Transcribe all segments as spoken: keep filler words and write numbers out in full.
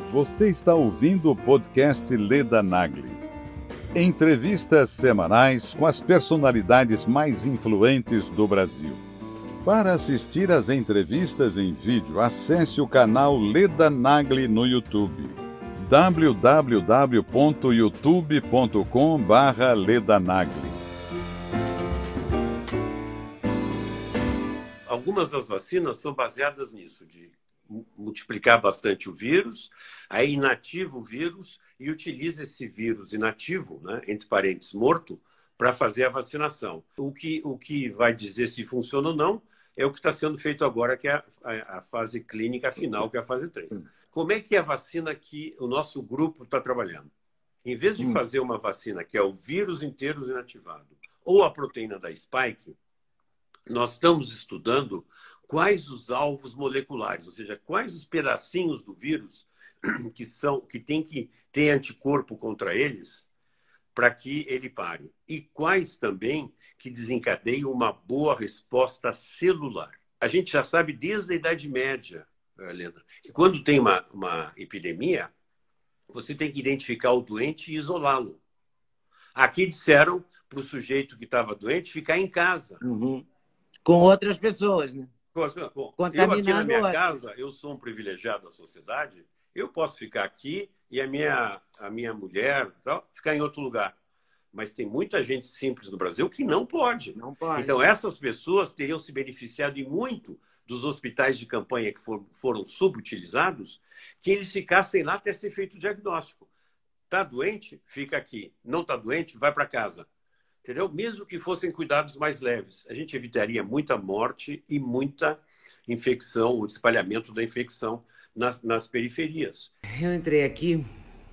Você está ouvindo o podcast Leda Nagli. Entrevistas semanais com as personalidades mais influentes do Brasil. Para assistir às entrevistas em vídeo, acesse o canal Leda Nagli no YouTube. w w w ponto youtube ponto com barra Leda Nagli. Algumas das vacinas são baseadas nisso, de multiplicar bastante o vírus, aí inativa o vírus e utiliza esse vírus inativo, né, entre parênteses, morto, para fazer a vacinação. O que, o que vai dizer se funciona ou não é o que está sendo feito agora, que é a, a, a fase clínica final, que é a fase três. Como é que é a vacina que o nosso grupo está trabalhando? Em vez de fazer uma vacina que é o vírus inteiro inativado ou a proteína da spike, nós estamos estudando quais os alvos moleculares, ou seja, quais os pedacinhos do vírus que, são, que tem que ter anticorpo contra eles para que ele pare. E quais também que desencadeiam uma boa resposta celular. A gente já sabe desde a Idade Média, Helena, que quando tem uma, uma epidemia, você tem que identificar o doente e isolá-lo. Aqui disseram para o sujeito que estava doente ficar em casa. Uhum. Com outras pessoas, né? Bom, eu aqui na minha casa, eu sou um privilegiado da sociedade, eu posso ficar aqui e a minha, a minha mulher tal, ficar em outro lugar. Mas tem muita gente simples no Brasil que não pode. Não pode. Então, essas pessoas teriam se beneficiado e muito dos hospitais de campanha que for, foram subutilizados, que eles ficassem lá até ser feito o diagnóstico. Está doente? Fica aqui. Não está doente? Vai para casa. Entendeu? Mesmo que fossem cuidados mais leves, a gente evitaria muita morte e muita infecção, o espalhamento da infecção nas, nas periferias. Eu entrei aqui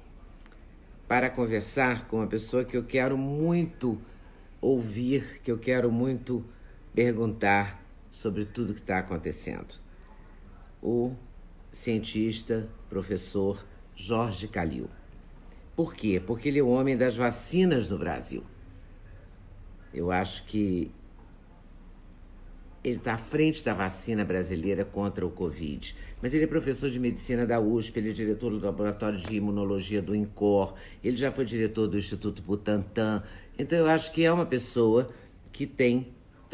para conversar com uma pessoa que eu quero muito ouvir, que eu quero muito perguntar sobre tudo que está acontecendo. O cientista, professor Jorge Calil. Por quê? Porque ele é o homem das vacinas no Brasil. Eu acho que ele está à frente da vacina brasileira contra o Covid. Mas ele é professor de medicina da U S P, ele é diretor do laboratório de imunologia do INCOR, ele já foi diretor do Instituto Butantan. Então, eu acho que é uma pessoa que tem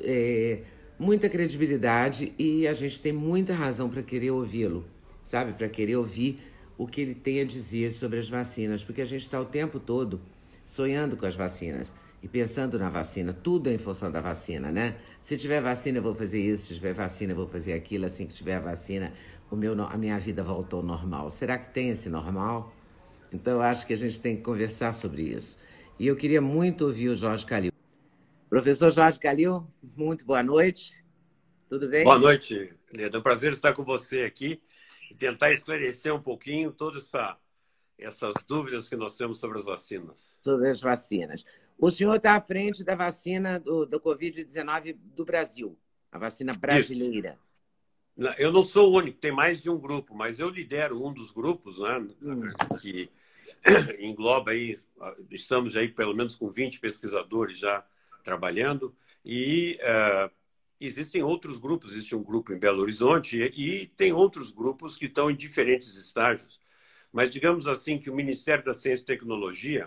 é, muita credibilidade e a gente tem muita razão para querer ouvi-lo, sabe? Para querer ouvir o que ele tem a dizer sobre as vacinas, porque a gente está o tempo todo sonhando com as vacinas. E pensando na vacina, tudo é em função da vacina, né? Se tiver vacina, eu vou fazer isso. Se tiver vacina, eu vou fazer aquilo. Assim que tiver vacina, o meu, a minha vida voltou ao normal. Será que tem esse normal? Então, eu acho que a gente tem que conversar sobre isso. E eu queria muito ouvir o Jorge Calil. Professor Jorge Calil, muito boa noite. Tudo bem? Boa noite, Leda. É um prazer estar com você aqui e tentar esclarecer um pouquinho todas essa, essas dúvidas que nós temos sobre as vacinas. Sobre as vacinas. O senhor está à frente da vacina do, do Covid dezenove do Brasil, a vacina brasileira. Isso. Eu não sou o único, tem mais de um grupo, mas eu lidero um dos grupos, né, hum. que engloba aí, estamos aí pelo menos com vinte pesquisadores já trabalhando, e uh, existem outros grupos, existe um grupo em Belo Horizonte e, e tem outros grupos que estão em diferentes estágios. Mas digamos assim que o Ministério da Ciência e Tecnologia,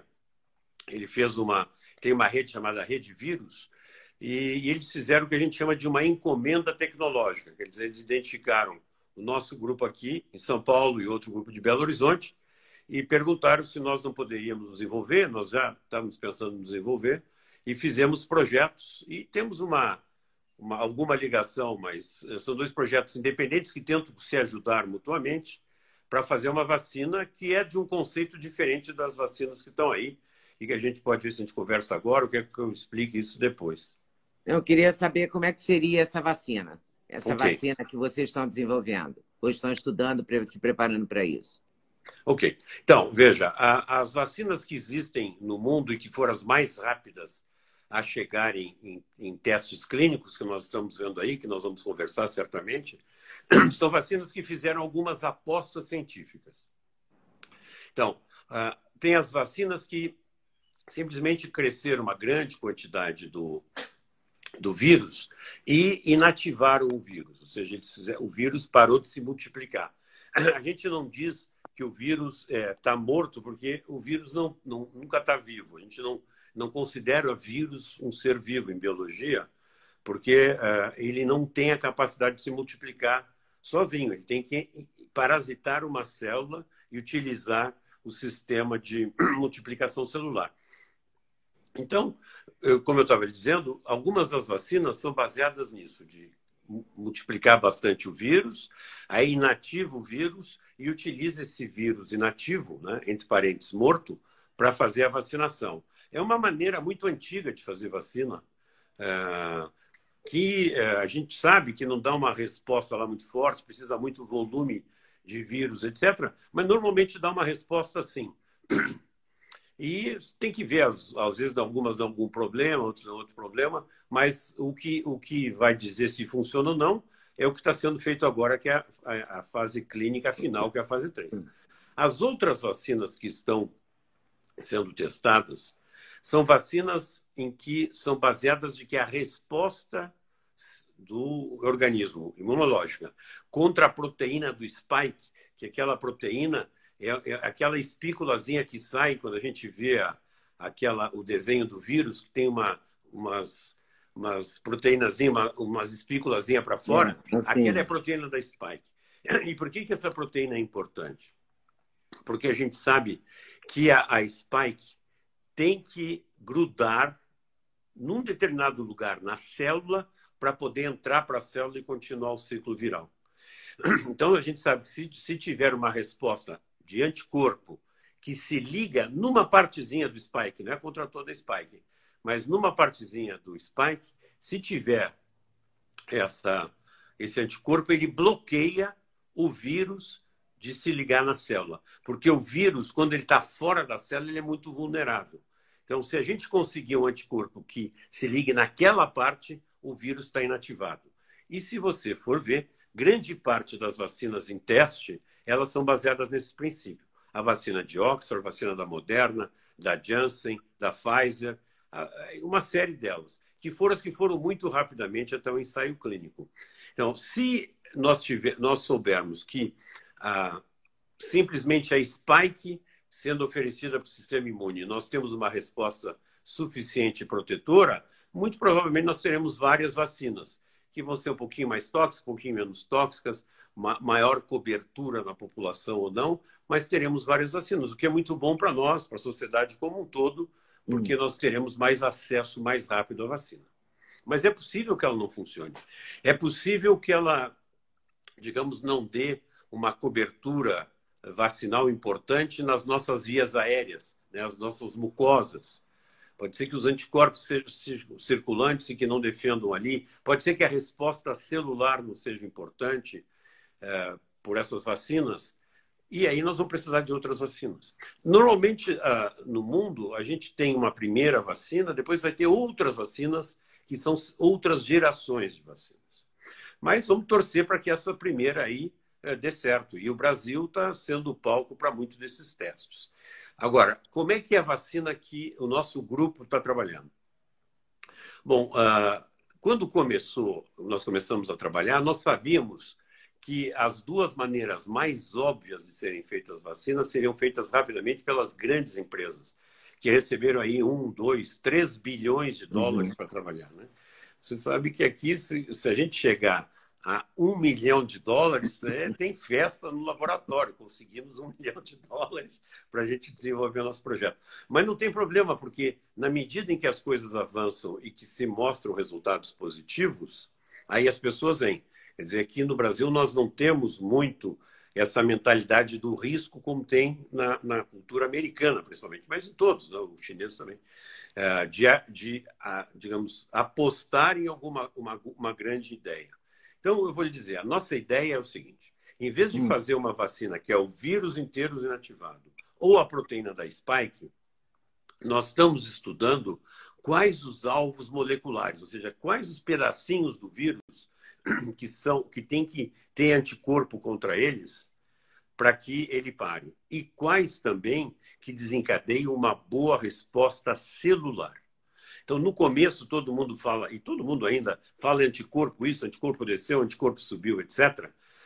ele fez uma, tem uma rede chamada Rede Vírus, e, e eles fizeram o que a gente chama de uma encomenda tecnológica. Quer dizer, eles identificaram o nosso grupo aqui, em São Paulo, e outro grupo de Belo Horizonte, e perguntaram se nós não poderíamos nos envolver. Nós já estávamos pensando em nos envolver, e fizemos projetos, e temos uma, uma, alguma ligação, mas são dois projetos independentes que tentam se ajudar mutuamente para fazer uma vacina que é de um conceito diferente das vacinas que estão aí, e que a gente pode ver se a gente conversa agora, ou quer que eu explique isso depois. Eu queria saber como é que seria essa vacina, essa okay. vacina que vocês estão desenvolvendo, ou estão estudando, se preparando para isso. Ok. Então, veja, a, as vacinas que existem no mundo e que foram as mais rápidas a chegarem em, em testes clínicos, que nós estamos vendo aí, que nós vamos conversar certamente, são vacinas que fizeram algumas apostas científicas. Então, uh, tem as vacinas que simplesmente cresceram uma grande quantidade do, do vírus e inativaram o vírus. Ou seja, eles fizeram, o vírus parou de se multiplicar. A gente não diz que o vírus está é, morto, porque o vírus não, não, nunca está vivo. A gente não, não considera o vírus um ser vivo em biologia, porque uh, ele não tem a capacidade de se multiplicar sozinho. Ele tem que parasitar uma célula e utilizar o sistema de multiplicação celular. Então, eu, como eu estava dizendo, algumas das vacinas são baseadas nisso, de multiplicar bastante o vírus, aí inativa o vírus e utiliza esse vírus inativo, né, entre parênteses, morto, para fazer a vacinação. É uma maneira muito antiga de fazer vacina, é, que é, a gente sabe que não dá uma resposta lá muito forte, precisa muito volume de vírus, etcétera, mas normalmente dá uma resposta assim. E tem que ver, às, às vezes algumas dão algum problema, outras dão outro problema, mas o que, o que vai dizer se funciona ou não é o que está sendo feito agora, que é a, a, a fase clínica final, que é a fase três. As outras vacinas que estão sendo testadas são vacinas em que são baseadas de que a resposta do organismo imunológica contra a proteína do spike, que é aquela proteína É, é aquela espículazinha que sai quando a gente vê a, aquela, o desenho do vírus, que tem uma, umas, umas proteínazinhas, uma, umas espículazinhas para fora. É, assim. Aquela é a proteína da spike. E por que, que essa proteína é importante? Porque a gente sabe que a, a spike tem que grudar num determinado lugar na célula para poder entrar para a célula e continuar o ciclo viral. Então, a gente sabe que se, se tiver uma resposta de anticorpo que se liga numa partezinha do spike, não é contra toda a spike, mas numa partezinha do spike, se tiver essa, esse anticorpo, ele bloqueia o vírus de se ligar na célula. Porque o vírus, quando ele está fora da célula, ele é muito vulnerável. Então, se a gente conseguir um anticorpo que se ligue naquela parte, o vírus está inativado. E se você for ver, grande parte das vacinas em teste, elas são baseadas nesse princípio. A vacina de Oxford, a vacina da Moderna, da Janssen, da Pfizer, uma série delas, que foram as que foram muito rapidamente até o ensaio clínico. Então, se nós, tiver, nós soubermos que ah, simplesmente a spike sendo oferecida para o sistema imune, nós temos uma resposta suficiente e protetora, muito provavelmente nós teremos várias vacinas, que vão ser um pouquinho mais tóxicas, um pouquinho menos tóxicas, ma maior cobertura na população ou não, mas teremos várias vacinas, o que é muito bom para nós, para a sociedade como um todo, porque hum. nós teremos mais acesso mais rápido à vacina. Mas é possível que ela não funcione. É possível que ela, digamos, não dê uma cobertura vacinal importante nas nossas vias aéreas, né, as nossas mucosas. Pode ser que os anticorpos sejam circulantes e que não defendam ali. Pode ser que a resposta celular não seja importante é, por essas vacinas. E aí nós vamos precisar de outras vacinas. Normalmente, uh, no mundo, a gente tem uma primeira vacina, depois vai ter outras vacinas, que são outras gerações de vacinas. Mas vamos torcer para que essa primeira aí uh, dê certo. E o Brasil está sendo o palco para muitos desses testes. Agora, como é que é a vacina que o nosso grupo está trabalhando? Bom, uh, quando começou, nós começamos a trabalhar, nós sabíamos que as duas maneiras mais óbvias de serem feitas vacinas seriam feitas rapidamente pelas grandes empresas, que receberam aí um, dois, três bilhões de dólares uhum. para trabalhar, né? Você sabe que aqui, se, se a gente chegar a um milhão de dólares, é, tem festa no laboratório. Conseguimos um milhão de dólares para a gente desenvolver o nosso projeto. Mas não tem problema, porque na medida em que as coisas avançam e que se mostram resultados positivos, aí as pessoas vêm. Quer dizer, aqui no Brasil nós não temos muito essa mentalidade do risco como tem na, na cultura americana, principalmente, mas em todos, né? O chinês também, é, de, de digamos, apostar em alguma uma, uma grande ideia. Então, eu vou lhe dizer, a nossa ideia é o seguinte, em vez de hum. fazer uma vacina que é o vírus inteiro inativado ou a proteína da spike, nós estamos estudando quais os alvos moleculares, ou seja, quais os pedacinhos do vírus que são que tem que ter anticorpo contra eles para que ele pare. E quais também que desencadeiam uma boa resposta celular. Então, no começo, todo mundo fala, e todo mundo ainda fala anticorpo isso, anticorpo desceu, anticorpo subiu, etcétera.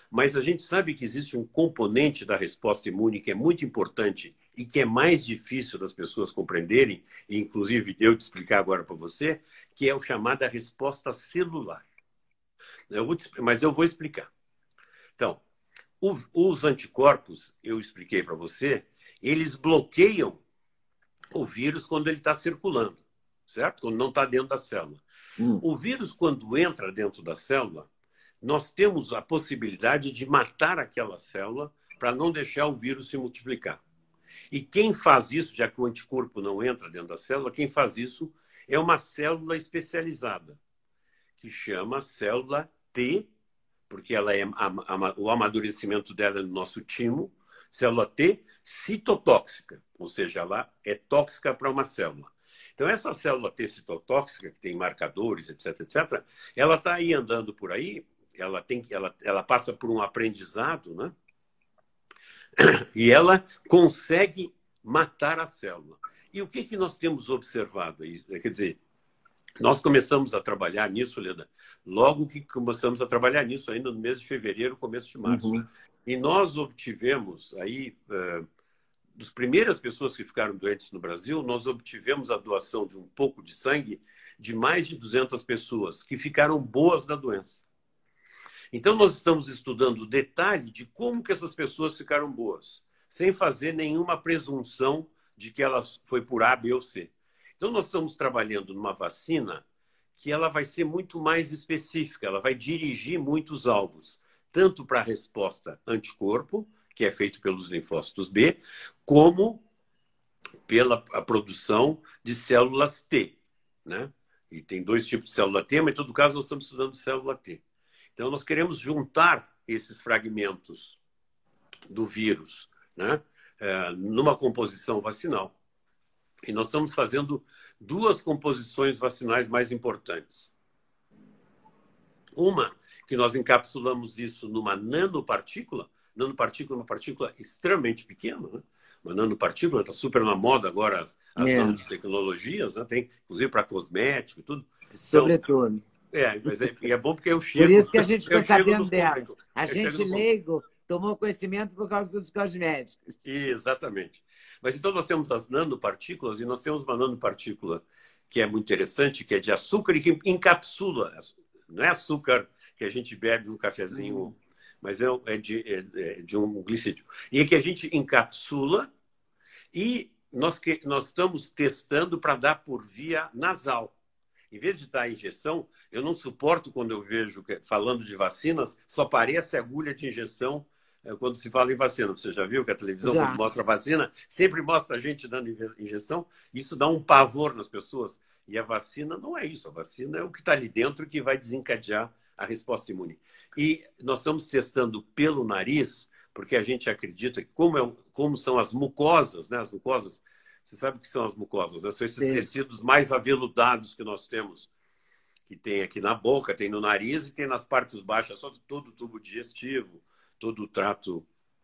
Mas a gente sabe que existe um componente da resposta imune que é muito importante e que é mais difícil das pessoas compreenderem, e inclusive eu te explicar agora para você, que é o chamada resposta celular. Eu vou te, mas eu vou explicar. Então, o, os anticorpos, eu expliquei para você, eles bloqueiam o vírus quando ele está circulando, certo? Quando não está dentro da célula. Hum. O vírus, quando entra dentro da célula, nós temos a possibilidade de matar aquela célula para não deixar o vírus se multiplicar. E quem faz isso, já que o anticorpo não entra dentro da célula, quem faz isso é uma célula especializada, que chama célula T, porque ela é, o amadurecimento dela é no nosso timo, célula T citotóxica, ou seja, ela é tóxica para uma célula. Então, essa célula T citotóxica, que tem marcadores, etc, etcétera, ela está aí andando por aí, ela, tem, ela, ela passa por um aprendizado, né? E ela consegue matar a célula. E o que, que nós temos observado aí? Quer dizer, nós começamos a trabalhar nisso, Leda, logo que começamos a trabalhar nisso, ainda no mês de fevereiro, começo de março. Uhum. E nós obtivemos aí, uh, das primeiras pessoas que ficaram doentes no Brasil, nós obtivemos a doação de um pouco de sangue de mais de duzentas pessoas que ficaram boas da doença. Então, nós estamos estudando o detalhe de como que essas pessoas ficaram boas, sem fazer nenhuma presunção de que ela foi por A, B ou C. Então, nós estamos trabalhando numa vacina que ela vai ser muito mais específica, ela vai dirigir muitos alvos, tanto para a resposta anticorpo, que é feito pelos linfócitos B, como pela a produção de células T, né? E tem dois tipos de célula T, mas em todo caso nós estamos estudando célula T. Então, nós queremos juntar esses fragmentos do vírus, né, numa composição vacinal. E nós estamos fazendo duas composições vacinais mais importantes. Uma, que nós encapsulamos isso numa nanopartícula. Nanopartícula é uma partícula extremamente pequena, né? Uma nanopartícula está super na moda agora, as, as é. nanotecnologias, né? Tem inclusive para cosmético e tudo. Sobretudo. Então, É, mas é, é bom porque eu chego... Por isso que a gente ficou sabendo dela. A gente leigo tomou conhecimento por causa dos cosméticos. Exatamente. Mas então nós temos as nanopartículas e nós temos uma nanopartícula que é muito interessante, que é de açúcar e que encapsula. Não é açúcar que a gente bebe no cafezinho, hum. mas é, é, de, é de um glicídio. E é que a gente encapsula e nós, que, nós estamos testando para dar por via nasal. Em vez de dar a injeção, eu não suporto quando eu vejo, falando de vacinas, só parece agulha de injeção quando se fala em vacina. Você já viu que a televisão, já. Quando mostra a vacina, sempre mostra a gente dando injeção? Isso dá um pavor nas pessoas. E a vacina não é isso. A vacina é o que está ali dentro que vai desencadear a resposta imune. E nós estamos testando pelo nariz, porque a gente acredita que, como, é, como são as mucosas, né? As mucosas... Você sabe o que são as mucosas, né? São esses Sim. tecidos mais aveludados que nós temos, que tem aqui na boca, tem no nariz e tem nas partes baixas, só todo o tubo digestivo, todo o trato,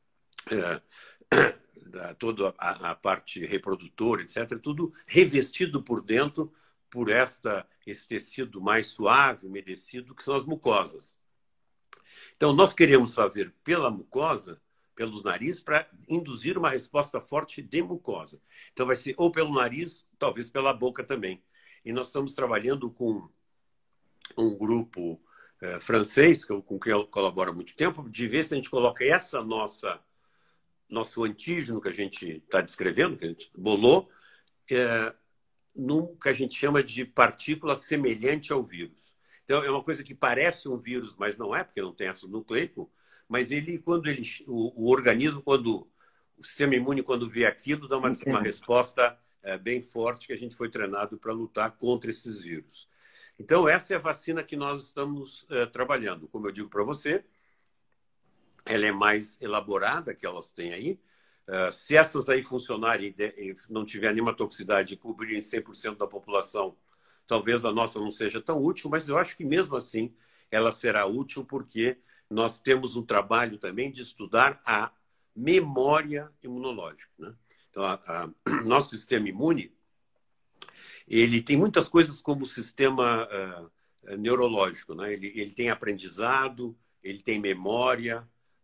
é, toda a, a parte reprodutora, etcétera. Tudo revestido por dentro por esta, esse tecido mais suave, umedecido, que são as mucosas. Então, nós queremos fazer pela mucosa, pelos narizes, para induzir uma resposta forte de mucosa. Então, vai ser ou pelo nariz, talvez pela boca também. E nós estamos trabalhando com um grupo eh, francês, com quem eu colaboro há muito tempo, de ver se a gente coloca essa nossa, nosso antígeno que a gente está descrevendo, que a gente bolou, eh, num que a gente chama de partícula semelhante ao vírus. Então, é uma coisa que parece um vírus, mas não é, porque não tem ácido nucleico. Mas ele, quando ele, o, o organismo, quando o sistema imune, quando vê aquilo, dá uma, uma resposta é, bem forte que a gente foi treinado para lutar contra esses vírus. Então, essa é a vacina que nós estamos é, trabalhando. Como eu digo para você, ela é mais elaborada que elas têm aí. É, se essas aí funcionarem e não tiver nenhuma toxicidade e cobrirem cem por cento da população, talvez a nossa não seja tão útil, mas eu acho que mesmo assim ela será útil porque nós temos um trabalho também de estudar a memória imunológica, né? Então, a, a, nosso sistema imune, ele tem muitas coisas como o sistema uh, neurológico, né? Ele, ele tem aprendizado, ele tem memória,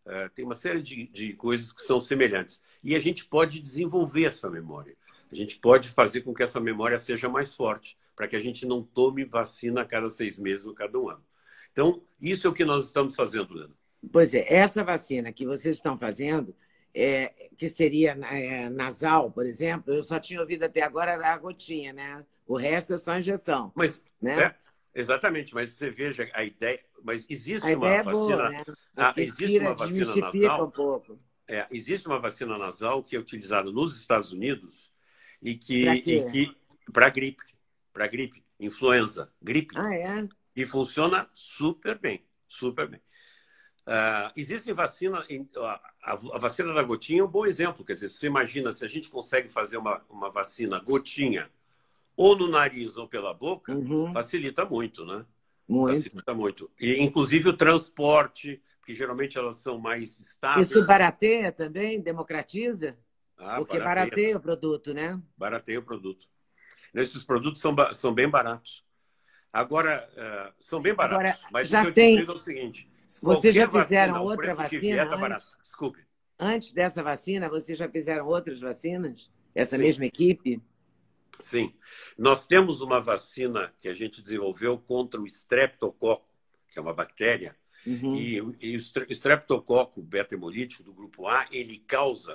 uh, tem uma série de, de coisas que são semelhantes. E a gente pode desenvolver essa memória. A gente pode fazer com que essa memória seja mais forte, para que a gente não tome vacina a cada seis meses ou cada um ano. Então, isso é o que nós estamos fazendo, Lena. Pois é, essa vacina que vocês estão fazendo, é, que seria é, nasal, por exemplo, eu só tinha ouvido até agora a gotinha, né? O resto é só injeção. Mas, né? é, exatamente, mas você veja a ideia... Mas existe a uma ideia vacina... É boa, né? ah, existe uma vacina nasal... um pouco. É, existe uma vacina nasal que é utilizada nos Estados Unidos e que... Para quê? que para gripe. Para gripe. Influenza. Gripe. Ah, é? E funciona super bem. Super bem. Uh, existe vacina... A, a vacina da gotinha é um bom exemplo. Quer dizer, você imagina, se a gente consegue fazer uma, uma vacina gotinha ou no nariz ou pela boca, uhum. facilita muito, né? Muito. Facilita muito. E, inclusive, o transporte, porque geralmente elas são mais estáveis. Isso barateia também? Democratiza? Ah, porque barateia. barateia o produto, né? Barateia o produto. Esses produtos são, são bem baratos. Agora, uh, são bem baratos. Agora, mas já o que eu tem... te digo é o seguinte... Vocês já fizeram vacina, outra vacina? Tá barato. Desculpe. Antes dessa vacina, vocês já fizeram outras vacinas? Essa Sim. mesma equipe? Sim. Nós temos uma vacina que a gente desenvolveu contra o estreptococo, que é uma bactéria. Uhum. E, e o estreptococo beta-hemolítico do grupo A, ele causa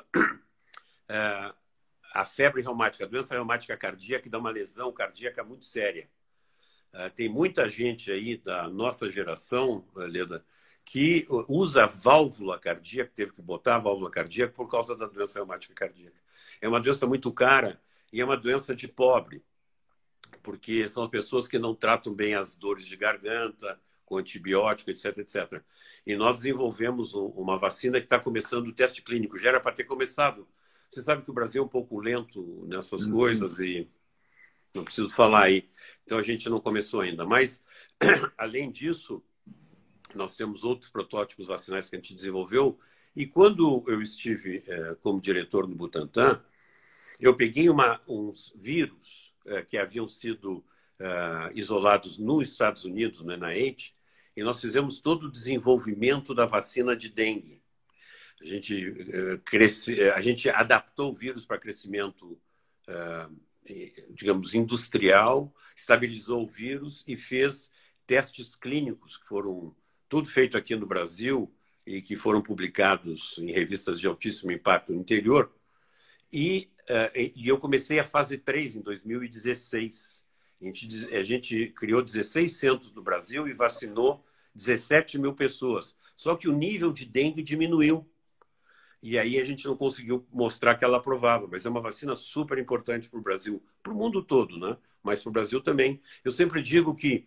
uh, a febre reumática, a doença reumática cardíaca, que dá uma lesão cardíaca muito séria. Uh, tem muita gente aí da nossa geração, Leda, que usa válvula cardíaca, teve que botar a válvula cardíaca por causa da doença reumática cardíaca. É uma doença muito cara e é uma doença de pobre, porque são pessoas que não tratam bem as dores de garganta, com antibiótico, etc, etcétera. E nós desenvolvemos uma vacina que está começando o teste clínico. Já era para ter começado. Você sabe que o Brasil é um pouco lento nessas uhum. coisas e não preciso falar aí. Então, a gente não começou ainda. Mas, além disso, nós temos outros protótipos vacinais que a gente desenvolveu. E quando eu estive eh, como diretor no Butantan, eu peguei uma, uns vírus eh, que haviam sido eh, isolados nos Estados Unidos, no N I H, e nós fizemos todo o desenvolvimento da vacina de dengue. A gente, eh, cresce, a gente adaptou o vírus para crescimento eh, digamos, industrial, estabilizou o vírus e fez testes clínicos que foram tudo feito aqui no Brasil e que foram publicados em revistas de altíssimo impacto no interior. E, uh, e eu comecei a fase três em dois mil e dezesseis. A gente, a gente criou dezesseis centros no Brasil e vacinou dezessete mil pessoas. Só que o nível de dengue diminuiu. E aí a gente não conseguiu mostrar que ela aprovava, mas é uma vacina super importante para o Brasil, para o mundo todo, né? Mas para o Brasil também. Eu sempre digo que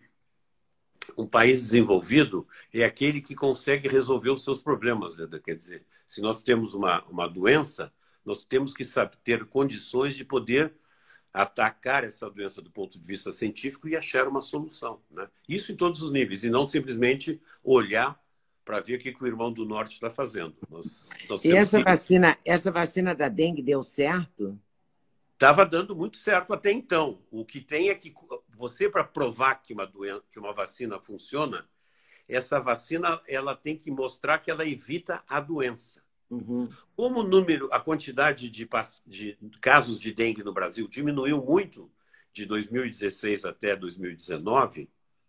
um país desenvolvido é aquele que consegue resolver os seus problemas, né? Quer dizer, se nós temos uma, uma doença, nós temos que saber, ter condições de poder atacar essa doença do ponto de vista científico e achar uma solução, né? Isso em todos os níveis, e não simplesmente olhar para ver o que, que o irmão do norte está fazendo. Nós, nós e essa, que... vacina, essa vacina da dengue deu certo? Estava dando muito certo até então. O que tem é que você, para provar que uma, doença, que uma vacina funciona, essa vacina ela tem que mostrar que ela evita a doença. Uhum. Como o número, a quantidade de, de casos de dengue no Brasil diminuiu muito de dois mil e dezesseis até dois mil e dezenove,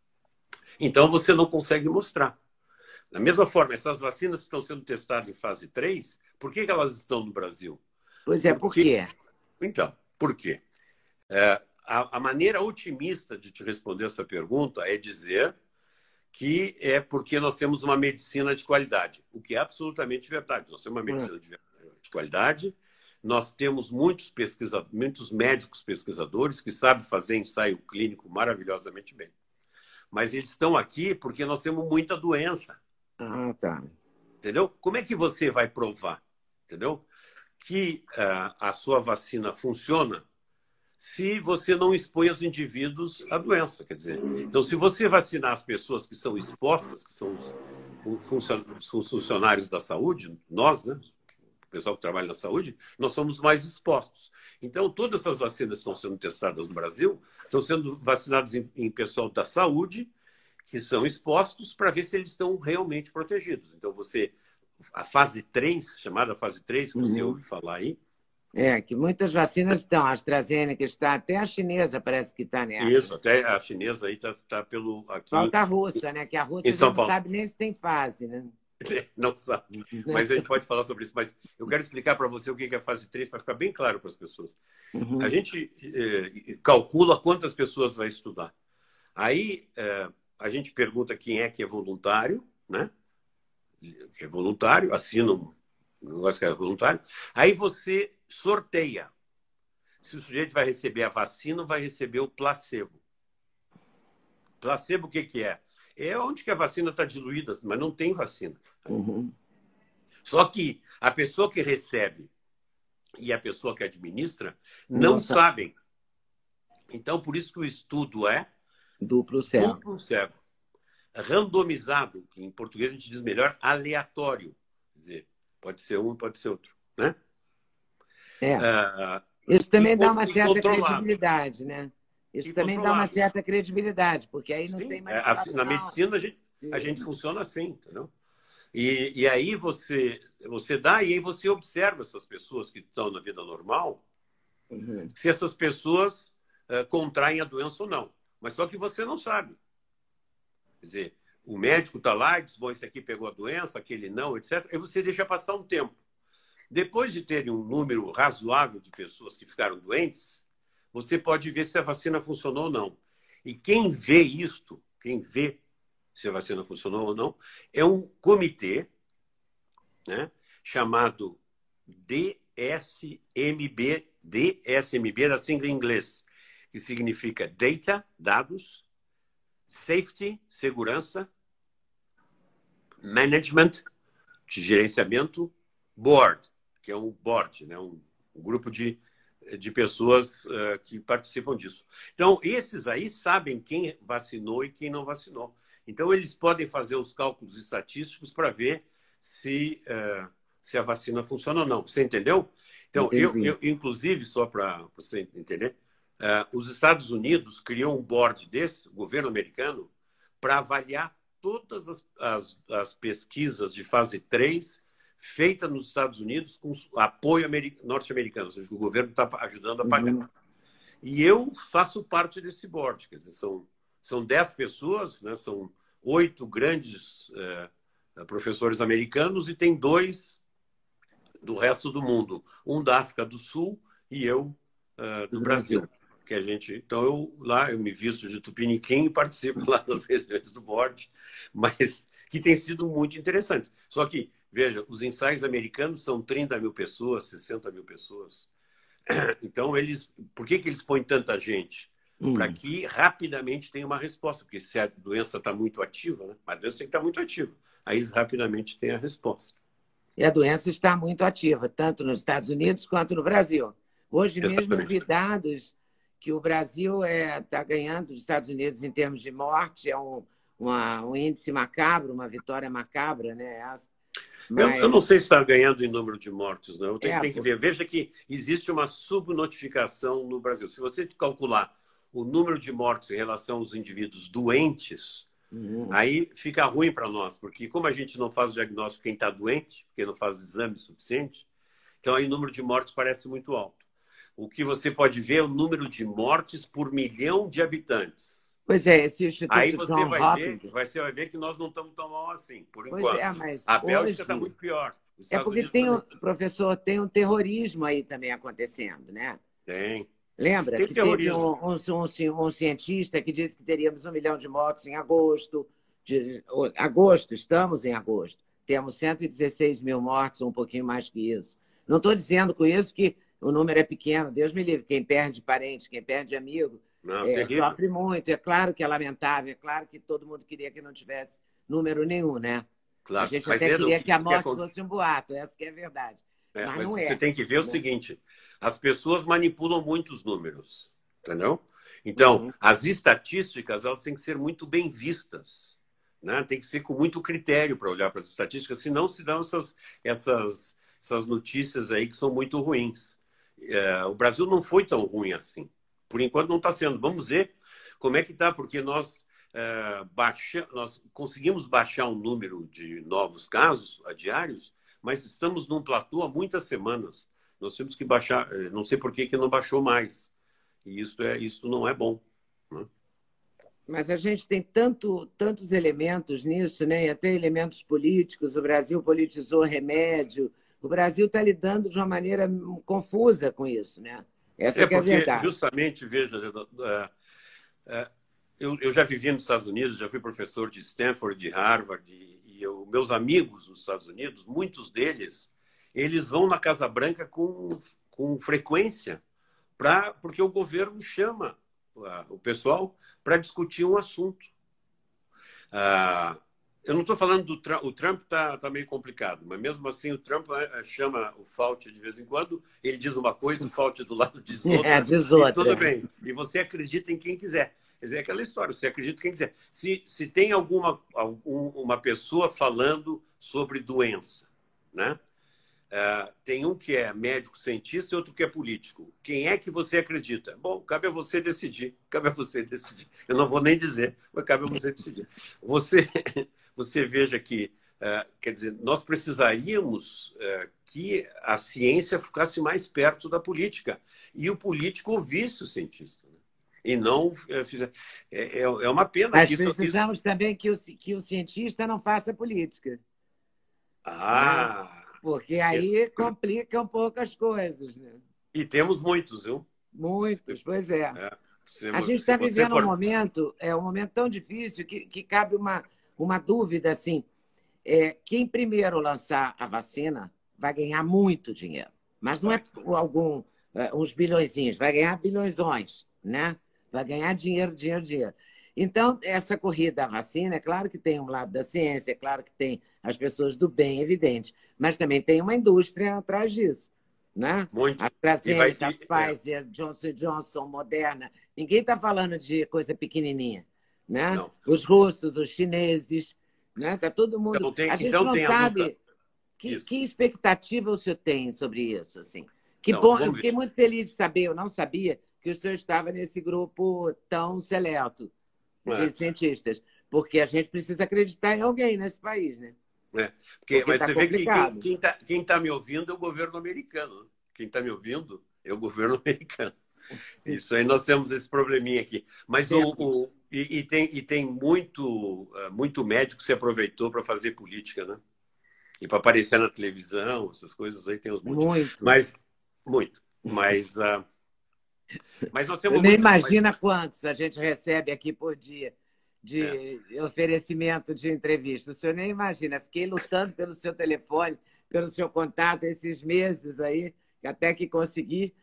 então você não consegue mostrar. Da mesma forma, essas vacinas que estão sendo testadas em fase três, por que, que elas estão no Brasil? Pois é, por quê? Então, por quê? É, a, a maneira otimista de te responder essa pergunta é dizer que é porque nós temos uma medicina de qualidade, o que é absolutamente verdade. Nós temos uma medicina de, de qualidade, nós temos muitos, pesquisadores, muitos médicos pesquisadores que sabem fazer ensaio clínico maravilhosamente bem. Mas eles estão aqui porque nós temos muita doença. Ah, tá. Entendeu? Como é que você vai provar, entendeu, que uh, a sua vacina funciona se você não expõe os indivíduos à doença? Quer dizer, então, se você vacinar as pessoas que são expostas, que são os funcionários da saúde, nós, né, o pessoal que trabalha na saúde, nós somos mais expostos. Então, todas essas vacinas que estão sendo testadas no Brasil estão sendo vacinadas em, em pessoal da saúde que são expostos para ver se eles estão realmente protegidos. Então, você a fase três, chamada fase três, que você Uhum. ouve falar aí. É, que muitas vacinas estão, a AstraZeneca está, até a chinesa parece que está nessa. Isso, até a chinesa aí está tá pelo... Aqui, falta a russa, né? Que a russa em já São não Paulo. sabe nem se tem fase, né? Não sabe. Mas a gente pode falar sobre isso. Mas eu quero explicar para você o que é a fase três, para ficar bem claro para as pessoas. Uhum. A gente eh, calcula quantas pessoas vai estudar. Aí eh, a gente pergunta quem é que é voluntário, né? Que é voluntário, assina um negócio que é voluntário. Aí você sorteia se o sujeito vai receber a vacina ou vai receber o placebo. Placebo o que, que é? É onde que a vacina está diluída, mas não tem vacina. Uhum. Só que a pessoa que recebe e a pessoa que administra não Nossa. sabem. Então, por isso que o estudo é Duplo cego. duplo cego. Randomizado, que em português a gente diz melhor, aleatório. Quer dizer, pode ser um, pode ser outro. Né? É. Ah, Isso também e, dá uma e certa controlado. credibilidade, né? Isso E também dá uma controlado. certa credibilidade, porque aí não Sim, tem é, manipulação. assim, na medicina a gente, a gente funciona assim, entendeu? E, e aí você, você dá, e aí você observa essas pessoas que estão na vida normal, Uhum. se essas pessoas uh, contraem a doença ou não. Mas só que você não sabe. Quer dizer, o médico está lá e diz, bom, esse aqui pegou a doença, aquele não, etcétera. E você deixa passar um tempo. Depois de terem um número razoável de pessoas que ficaram doentes, você pode ver se a vacina funcionou ou não. E quem vê isto, quem vê se a vacina funcionou ou não, é um comitê, né, chamado D S M B, D S M B da sigla em inglês, que significa Data, dados, Safety, segurança, Management, de gerenciamento, Board, que é um board, né, um, um grupo de, de pessoas uh, que participam disso. Então, esses aí sabem quem vacinou e quem não vacinou. Então, eles podem fazer os cálculos estatísticos para ver se, uh, se a vacina funciona ou não. Você entendeu? Então, eu, eu, inclusive, só para você entender, uh, os Estados Unidos criou um board desse, o governo americano, para avaliar todas as, as, as pesquisas de fase três feitas nos Estados Unidos com apoio norte-americano, ou seja, o governo está ajudando a pagar. Uhum. E eu faço parte desse board, quer dizer, são... São dez pessoas, né? São oito grandes uh, professores americanos e tem dois do resto do mundo. Um da África do Sul e eu uh, do Brasil. Que a gente, então, eu lá eu me visto de tupiniquim e participo lá das reuniões do board, mas que tem sido muito interessante. Só que, veja, os ensaios americanos são trinta mil pessoas, sessenta mil pessoas. Então, eles, por que, que eles põem tanta gente? Hum. Para que rapidamente tenha uma resposta, porque se a doença está muito ativa, né? A doença tem que estar muito ativa, aí eles rapidamente têm a resposta. E a doença está muito ativa, tanto nos Estados Unidos quanto no Brasil. Hoje Exatamente. mesmo eu vi dados que o Brasil está é, ganhando dos Estados Unidos em termos de morte, é um, uma, um índice macabro, uma vitória macabra, né? Mas... Eu, eu não sei se está ganhando em número de mortes, não. Eu tenho, é, tenho que ver. Veja que existe uma subnotificação no Brasil. Se você calcular o número de mortes em relação aos indivíduos doentes, uhum. aí fica ruim para nós, porque como a gente não faz o diagnóstico quem está doente, porque não faz exame suficiente, então aí o número de mortes parece muito alto. O que você pode ver é o número de mortes por milhão de habitantes. Pois é, esse Instituto aí você John vai Hopkins... ver, você vai ver que nós não estamos tão mal assim, por pois enquanto. É, mas a Bélgica está hoje... muito pior. É porque tem, um, professor, tem um terrorismo aí também acontecendo, né? Tem. Lembra Tem que terrorismo. teve um, um, um, um cientista que disse que teríamos um milhão de mortos em agosto. De, agosto, estamos em agosto. Temos cento e dezesseis mil mortos, um pouquinho mais que isso. Não estou dizendo com isso que o número é pequeno. Deus me livre. Quem perde parente, quem perde amigo, não, é, sofre muito. É claro que é lamentável. É claro que todo mundo queria que não tivesse número nenhum, né? Claro. A gente Mas até é, queria que, que a morte que fosse um boato. Essa que é a verdade. É, mas mas não você é. tem que ver o né? seguinte, as pessoas manipulam muitos números, entendeu? Então, uhum. as estatísticas elas têm que ser muito bem vistas, né? Tem que ser com muito critério para olhar para as estatísticas, senão se dão essas, essas, essas notícias aí que são muito ruins. É, o Brasil não foi tão ruim assim. Por enquanto não está sendo. Vamos ver como é que está, porque nós uh, baixa, nós conseguimos baixar um número de novos casos a diários, mas estamos num platô há muitas semanas. Nós temos que baixar, não sei por que que não baixou mais. E isso, é, isso não é bom, né? Mas a gente tem tanto, tantos elementos nisso, né? E até elementos políticos. O Brasil politizou remédio. O Brasil está lidando de uma maneira confusa com isso, né? Essa é que é a porque, verdade. justamente, veja, é, é, eu, eu já vivi nos Estados Unidos, já fui professor de Stanford, de Harvard, e, e eu, meus amigos nos Estados Unidos, muitos deles, eles vão na Casa Branca com, com frequência, pra, porque o governo chama o pessoal para discutir um assunto. Ah, eu não estou falando do Trump, o Trump está tá meio complicado, mas mesmo assim o Trump chama o Fauci de vez em quando, ele diz uma coisa, o Fauci do lado diz outra, é, diz outra. E tudo bem. E você acredita em quem quiser. Quer dizer, é aquela história, você acredita em quem quiser. Se, se tem alguma algum, uma pessoa falando sobre doença, né? Uh, tem um que é médico cientista e outro que é político. Quem é que você acredita? Bom, cabe a você decidir. Cabe a você decidir. Eu não vou nem dizer, mas cabe a você decidir. Você, você veja que, uh, quer dizer, nós precisaríamos uh, que a ciência ficasse mais perto da política e o político ouvisse o cientista, né? E não uh, fizer. É, é uma pena. Mas que isso, precisamos isso... também que o, que o cientista não faça política. Ah... Né? Porque aí complica um pouco as coisas, né? E temos muitos, viu? Muitos, pois é. é se, a gente está vivendo for... um momento, é um momento tão difícil que, que cabe uma, uma dúvida, assim. É, quem primeiro lançar a vacina vai ganhar muito dinheiro. Mas não é algum, uns bilhõezinhos, vai ganhar bilhõesões, né? Vai ganhar dinheiro, dinheiro, dinheiro. Então, essa corrida à vacina, é claro que tem um lado da ciência, é claro que tem as pessoas do bem, evidente, mas também tem uma indústria atrás disso, né? Muito. A AstraZeneca, E vai... Pfizer, é. Johnson and Johnson, Moderna, ninguém está falando de coisa pequenininha, né? Não. Os russos, os chineses, né? Tá todo mundo... Então, tem, a gente então, não tem sabe luta... que, que expectativa o senhor tem sobre isso, assim. Que não, bom, eu fiquei ver. muito feliz de saber, eu não sabia que o senhor estava nesse grupo tão seleto de é. cientistas, porque a gente precisa acreditar em alguém nesse país, né? É, porque, porque mas tá você complicado. vê que quem está quem tá me ouvindo é o governo americano. Quem está me ouvindo é o governo americano. Isso aí nós temos esse probleminha aqui. Mas o, o e, e tem e tem muito muito médico que se aproveitou para fazer política, né? E para aparecer na televisão, essas coisas aí tem os muitos. Muito. Mas muito. Mas uh, mas nós temos Você nem muita, imagina mas... quantos a gente recebe aqui por dia de é. oferecimento de entrevista. O senhor nem imagina. Fiquei lutando pelo seu telefone, pelo seu contato esses meses aí, até que consegui,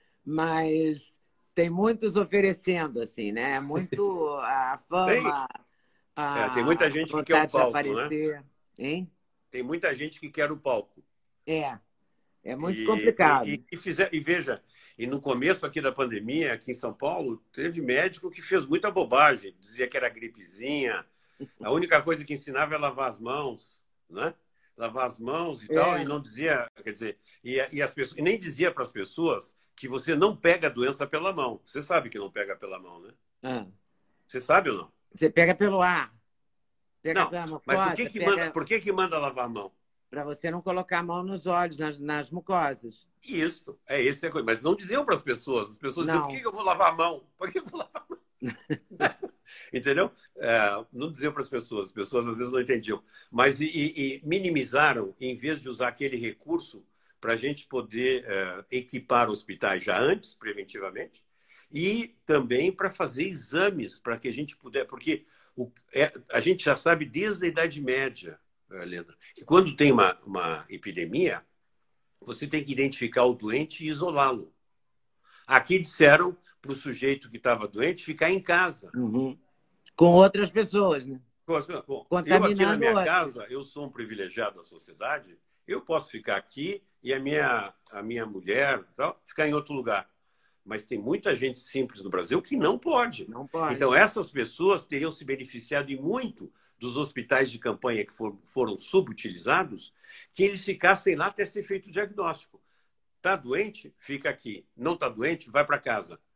mas tem muitos oferecendo, assim, né? Muito a fama, tem. A, é, tem muita gente que quer o palco, aparecer, né? Hein? Tem muita gente que quer o palco. É, é muito e, complicado. E, e, fizer, e veja, e no começo aqui da pandemia, aqui em São Paulo, teve médico que fez muita bobagem, dizia que era gripezinha, a única coisa que ensinava é lavar as mãos, né? Lavar as mãos e é. tal, e não dizia, quer dizer, e, e, as pessoas, e nem dizia para as pessoas que você não pega a doença pela mão. Você sabe que não pega pela mão, né? Ah. Você sabe ou não? Você pega pelo ar. Pega não, pela mucosa, mas por que que, pega... manda, por que que manda lavar a mão? Para você não colocar a mão nos olhos, nas, nas mucosas. Isso, é isso, é coisa. Mas não diziam para as pessoas. As pessoas diziam, por que eu vou lavar a mão? Por que eu vou lavar a mão? Entendeu? É, não diziam para as pessoas. As pessoas às vezes não entendiam. Mas e, e minimizaram, em vez de usar aquele recurso para a gente poder é, equipar hospitais já antes, preventivamente, e também para fazer exames, para que a gente puder... Porque o, é, a gente já sabe desde a Idade Média, Leda, que quando tem uma, uma epidemia, você tem que identificar o doente e isolá-lo. Aqui disseram para o sujeito que estava doente ficar em casa. Uhum. Com outras pessoas, né? Bom, eu aqui na minha casa, eu sou um privilegiado da sociedade, eu posso ficar aqui e a minha, a minha mulher tal, ficar em outro lugar. Mas tem muita gente simples no Brasil que não pode. Não pode. Então, essas pessoas teriam se beneficiado e muito dos hospitais de campanha que for, foram subutilizados, que eles ficassem lá até ser feito o diagnóstico. Está doente? Fica aqui. Não está doente? Vai para casa.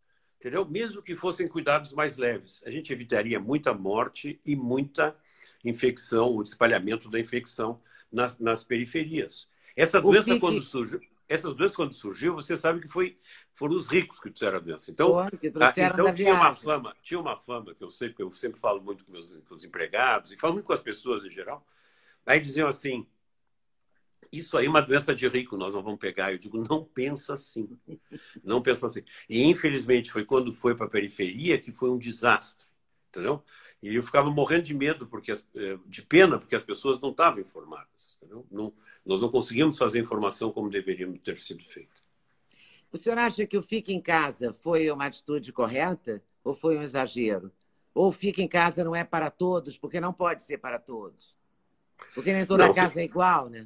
entendeu? Mesmo que fossem cuidados mais leves. A gente evitaria muita morte e muita infecção, o espalhamento da infecção nas, nas periferias. Essa doença, fique... quando surgiu, essa doença, quando surgiu, você sabe que foi, foram os ricos que trouxeram a doença. Então, a, então tinha uma fama, tinha uma fama, que eu sei, porque eu sempre falo muito com, meus, com os empregados, e falo muito com as pessoas em geral, aí diziam assim, isso aí é uma doença de rico, nós não vamos pegar. Eu digo, não pensa assim. Não pensa assim. E, infelizmente, foi quando foi para a periferia que foi um desastre. Entendeu? E eu ficava morrendo de medo, porque de pena, porque as pessoas não estavam informadas. Entendeu? Não, nós não conseguimos fazer a informação como deveríamos ter sido feito. O senhor acha que o fique em casa foi uma atitude correta ou foi um exagero? Ou o fique em casa não é para todos, porque não pode ser para todos? Porque nem toda não, casa é igual, né?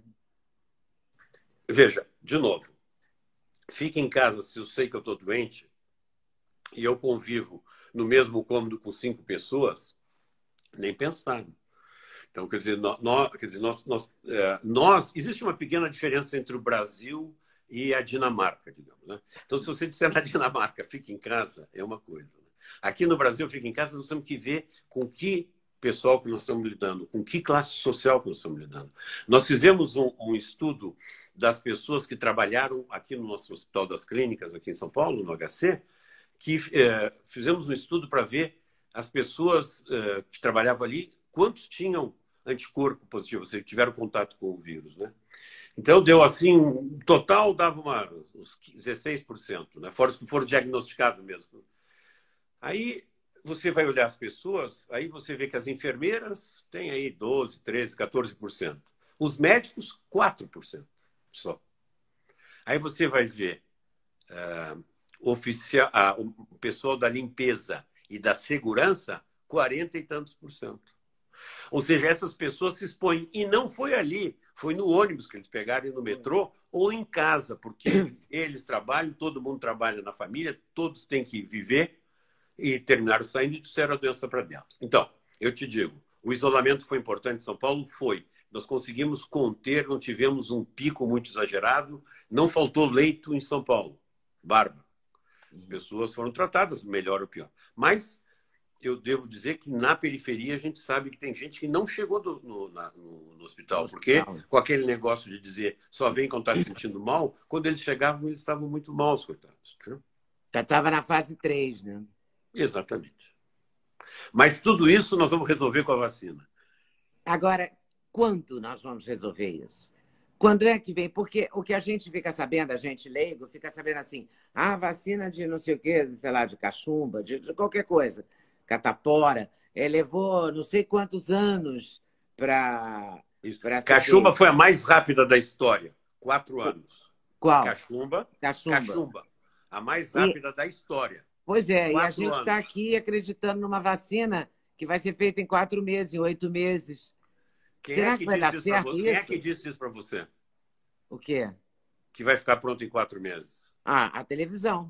Veja, de novo, fique em casa se eu sei que eu estou doente e eu convivo no mesmo cômodo com cinco pessoas, nem pensar. Então, quer dizer, nós, quer dizer, nós, nós, é, nós, existe uma pequena diferença entre o Brasil e a Dinamarca, digamos. Né? Então, se você disser na Dinamarca, fique em casa, é uma coisa. Né? Aqui no Brasil, fique em casa, nós temos que ver com que pessoal que nós estamos lidando, com que classe social que nós estamos lidando. Nós fizemos um, um estudo das pessoas que trabalharam aqui no nosso Hospital das Clínicas, aqui em São Paulo, no H C, que eh, fizemos um estudo para ver as pessoas eh, que trabalhavam ali, quantos tinham anticorpo positivo, ou seja, tiveram contato com o vírus, né? Então, deu assim, um total dava uma, uns dezesseis por cento, né? Fora os que foram diagnosticados mesmo. Aí, você vai olhar as pessoas, aí você vê que as enfermeiras têm aí doze, treze, quatorze por cento. Os médicos, quatro por cento só. Aí você vai ver uh, oficial, uh, o pessoal da limpeza e da segurança, quarenta e tantos por cento. Ou seja, essas pessoas se expõem. E não foi ali, foi no ônibus que eles pegaram, e no metrô, ou em casa, porque eles trabalham, todo mundo trabalha na família, todos têm que viver, e terminaram saindo e trouxeram a doença para dentro. Então, eu te digo, o isolamento foi importante em São Paulo? Foi. Nós conseguimos conter, não tivemos um pico muito exagerado, não faltou leito em São Paulo. Bárbaro. As pessoas foram tratadas, melhor ou pior. Mas eu devo dizer que na periferia a gente sabe que tem gente que não chegou do, no, na, no, no hospital, no porque hospital. Com aquele negócio de dizer só vem quando está se sentindo mal, quando eles chegavam, eles estavam muito maus, coitados. Já estava na fase três, né? Exatamente. Mas tudo isso nós vamos resolver com a vacina. Agora, quando nós vamos resolver isso? Quando é que vem? Porque o que a gente fica sabendo, a gente leigo, fica sabendo assim, ah, vacina de não sei o quê, sei lá, de cachumba, de, de qualquer coisa, catapora, é, levou não sei quantos anos para... Cachumba foi a mais rápida da história, quatro anos. Qual? Cachumba, Cachumba. Cachumba, a mais rápida e... da história. Pois é, quatro e a gente está aqui acreditando numa vacina que vai ser feita em quatro meses, em oito meses. Quem Será é que, que vai dar certo isso? Quem é que disse isso para você? O quê? Que vai ficar pronto em quatro meses. Ah, a televisão.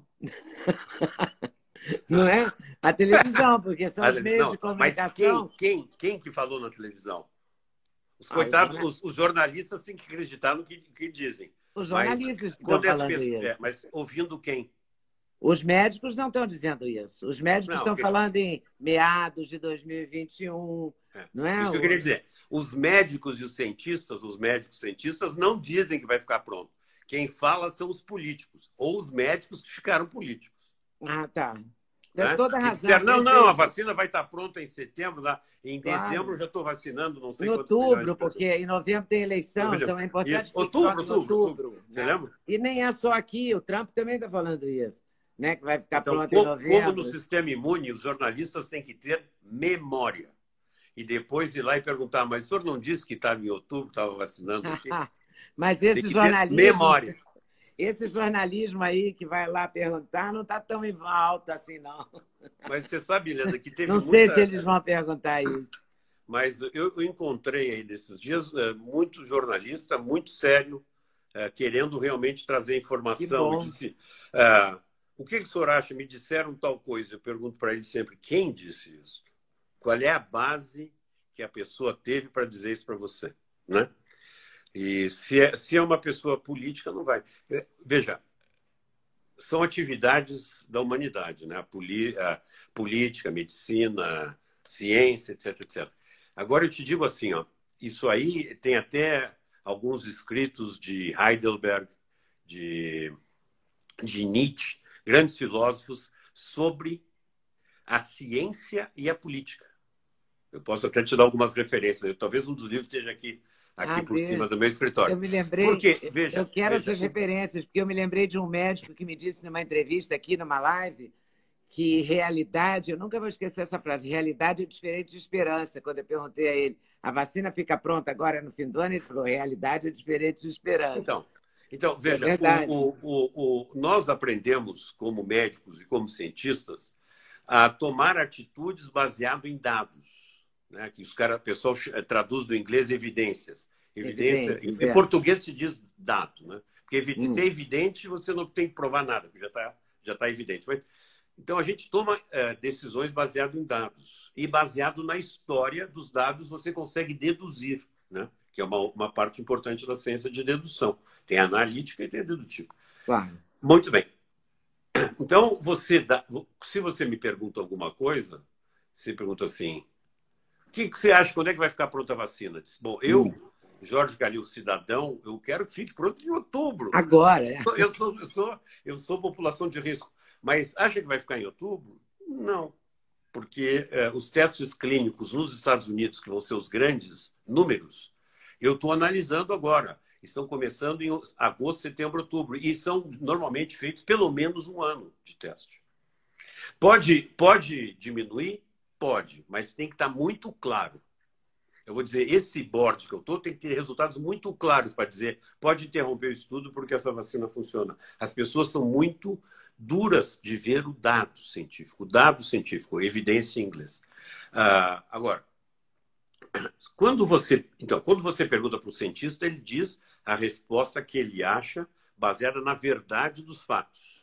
Não é? A televisão, porque são a os meios não, de comunicação. Mas quem, quem, quem que falou na televisão? Os coitados, ah, os, os jornalistas têm que acreditar no que, que dizem. Os jornalistas mas, estão falando pessoas, isso. É, mas ouvindo quem? Os médicos não estão dizendo isso. Os médicos não, estão que... falando em meados de dois mil e vinte e um. É. Não é? Isso que eu queria dizer. Os médicos e os cientistas, os médicos cientistas não dizem que vai ficar pronto. Quem fala são os políticos, ou os médicos que ficaram políticos. Ah, tá. Tem né? toda a razão. Disseram, não, não, a vacina vai estar pronta em setembro, lá. Em claro. dezembro eu já estou vacinando, não sei em quantos outubro, porque em novembro tem eleição, então é importante isso. que outubro, outubro, outubro, outubro. Você né? lembra? E nem é só aqui, o Trump também está falando isso. Né, que vai ficar então, pronto como, em novembro. Como no sistema imune, os jornalistas têm que ter memória. E depois ir lá e perguntar, mas o senhor não disse que estava em outubro, estava vacinando aqui? Mas esse tem que jornalismo... ter memória. Esse jornalismo aí que vai lá perguntar não está tão em alto assim, não. Mas você sabe, Helena, que teve Não muita... sei se eles vão perguntar isso. Mas eu, eu encontrei aí nesses dias muito jornalista, muito sério, querendo realmente trazer informação. Disse, uh, o que, que o senhor acha? Me disseram tal coisa. Eu pergunto para ele sempre, quem disse isso? Qual é a base que a pessoa teve para dizer isso para você? Né? E se é, se é uma pessoa política, não vai. Veja, são atividades da humanidade, né? A, poli, a política, a medicina, ciência, etc, etcétera. Agora eu te digo assim, ó, isso aí tem até alguns escritos de Heidelberg, de, de Nietzsche, grandes filósofos, sobre a ciência e a política. Eu posso até te dar algumas referências. Eu, talvez um dos livros esteja aqui, aqui ah, por veja. cima do meu escritório. Eu me lembrei. Porque, veja, eu quero veja, essas referências, porque eu me lembrei de um médico que me disse numa entrevista aqui, numa live, que realidade, eu nunca vou esquecer essa frase, realidade é diferente de esperança. Quando eu perguntei a ele, a vacina fica pronta agora no fim do ano? Ele falou, realidade é diferente de esperança. Então, então veja, é o, o, o, nós aprendemos como médicos e como cientistas a tomar atitudes baseado em dados, né? Que os cara, o pessoal traduz do inglês evidências. Evidência, Evidente, em é. português se diz dado, né? Porque hum. se é evidente, você não tem que provar nada, porque já está já tá evidente. Mas, então, a gente toma é, decisões baseado em dados. E baseado na história dos dados, você consegue deduzir, né? Que é uma, uma parte importante da ciência de dedução. Tem a analítica e tem a dedutiva. Claro. Muito bem. Então, você dá, se você me pergunta alguma coisa, você pergunta assim, o que, que você acha, quando é que vai ficar pronta a vacina? Diz, bom, eu, hum. Jorge Calil, cidadão, eu quero que fique pronto em outubro. Agora, é. Eu sou, eu sou, eu sou população de risco. Mas acha que vai ficar em outubro? Não. Porque é, os testes clínicos nos Estados Unidos, que vão ser os grandes números, eu estou analisando agora. Estão começando em agosto, setembro, outubro. E são normalmente feitos pelo menos um ano de teste. Pode, pode diminuir? Pode. Mas tem que estar muito claro. Eu vou dizer, esse board que eu estou tem que ter resultados muito claros para dizer, pode interromper o estudo porque essa vacina funciona. As pessoas são muito duras de ver o dado científico. O dado científico, evidência em inglês. Ah, agora, quando você, então, quando você pergunta para o cientista, ele diz a resposta que ele acha baseada na verdade dos fatos.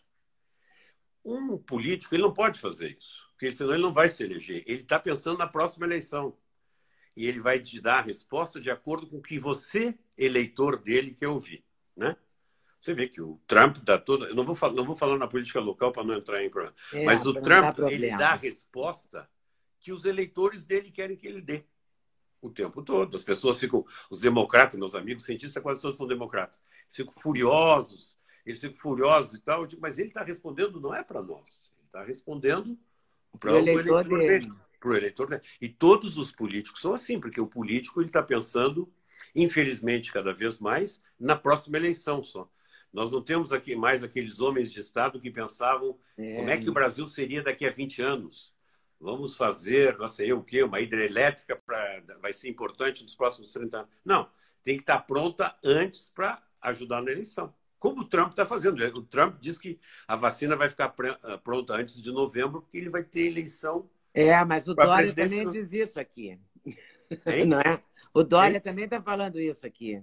Um político, ele não pode fazer isso, porque senão ele não vai se eleger. Ele está pensando na próxima eleição. E ele vai te dar a resposta de acordo com o que você, eleitor dele, quer ouvir, né? Você vê que o Trump dá toda... Eu não vou falar, não vou falar na política local para não entrar em problema. É, mas o Trump, ele dá a resposta que os eleitores dele querem que ele dê. O tempo todo. As pessoas ficam... Os democratas, meus amigos, cientistas quase todos são democratas. Ficam furiosos. Eles ficam furiosos e tal. Eu digo, mas ele está respondendo, não é para nós. Ele está respondendo para o eleitor, eleitor dele. dele. Para o eleitor dele. E todos os políticos são assim, porque o político está pensando, infelizmente, cada vez mais, na próxima eleição só. Nós não temos aqui mais aqueles homens de Estado que pensavam é. como é que o Brasil seria daqui a vinte anos. Vamos fazer, não sei o quê, uma hidrelétrica pra, vai ser importante nos próximos trinta anos. Não, tem que estar pronta antes para ajudar na eleição. Como o Trump está fazendo. O Trump diz que a vacina vai ficar pronta antes de novembro, porque ele vai ter eleição. É, mas o Dória também diz isso aqui. Hein? Não é? O Dória hein? também está falando isso aqui.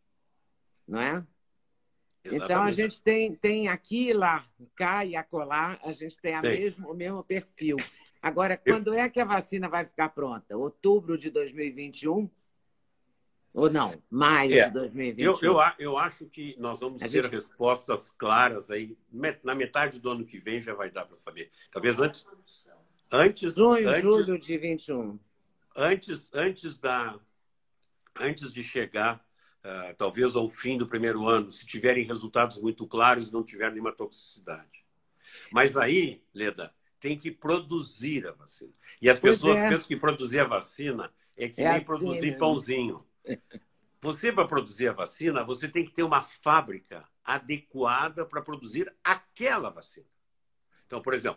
Não é? Exatamente. Então, a gente tem, tem aqui e lá, cá e acolá, a gente tem, a tem. Mesmo, o mesmo perfil. Agora, quando eu... é que a vacina vai ficar pronta? Outubro de dois mil e vinte e um? Ou não? Maio é. de dois mil e vinte e um? Eu, eu, eu acho que nós vamos a ter gente... respostas claras aí. Na metade do ano que vem já vai dar para saber. Talvez antes... antes Junho, antes, julho de vinte e um. Antes, antes, da, antes de chegar... Uh, talvez ao fim do primeiro ano, se tiverem resultados muito claros, não tiver nenhuma toxicidade. Mas aí, Leda, tem que produzir a vacina. E as pois pessoas é. pensam que produzir a vacina é que é nem assim, produzir né? pãozinho. Você, para produzir a vacina, você tem que ter uma fábrica adequada para produzir aquela vacina. Então, por exemplo,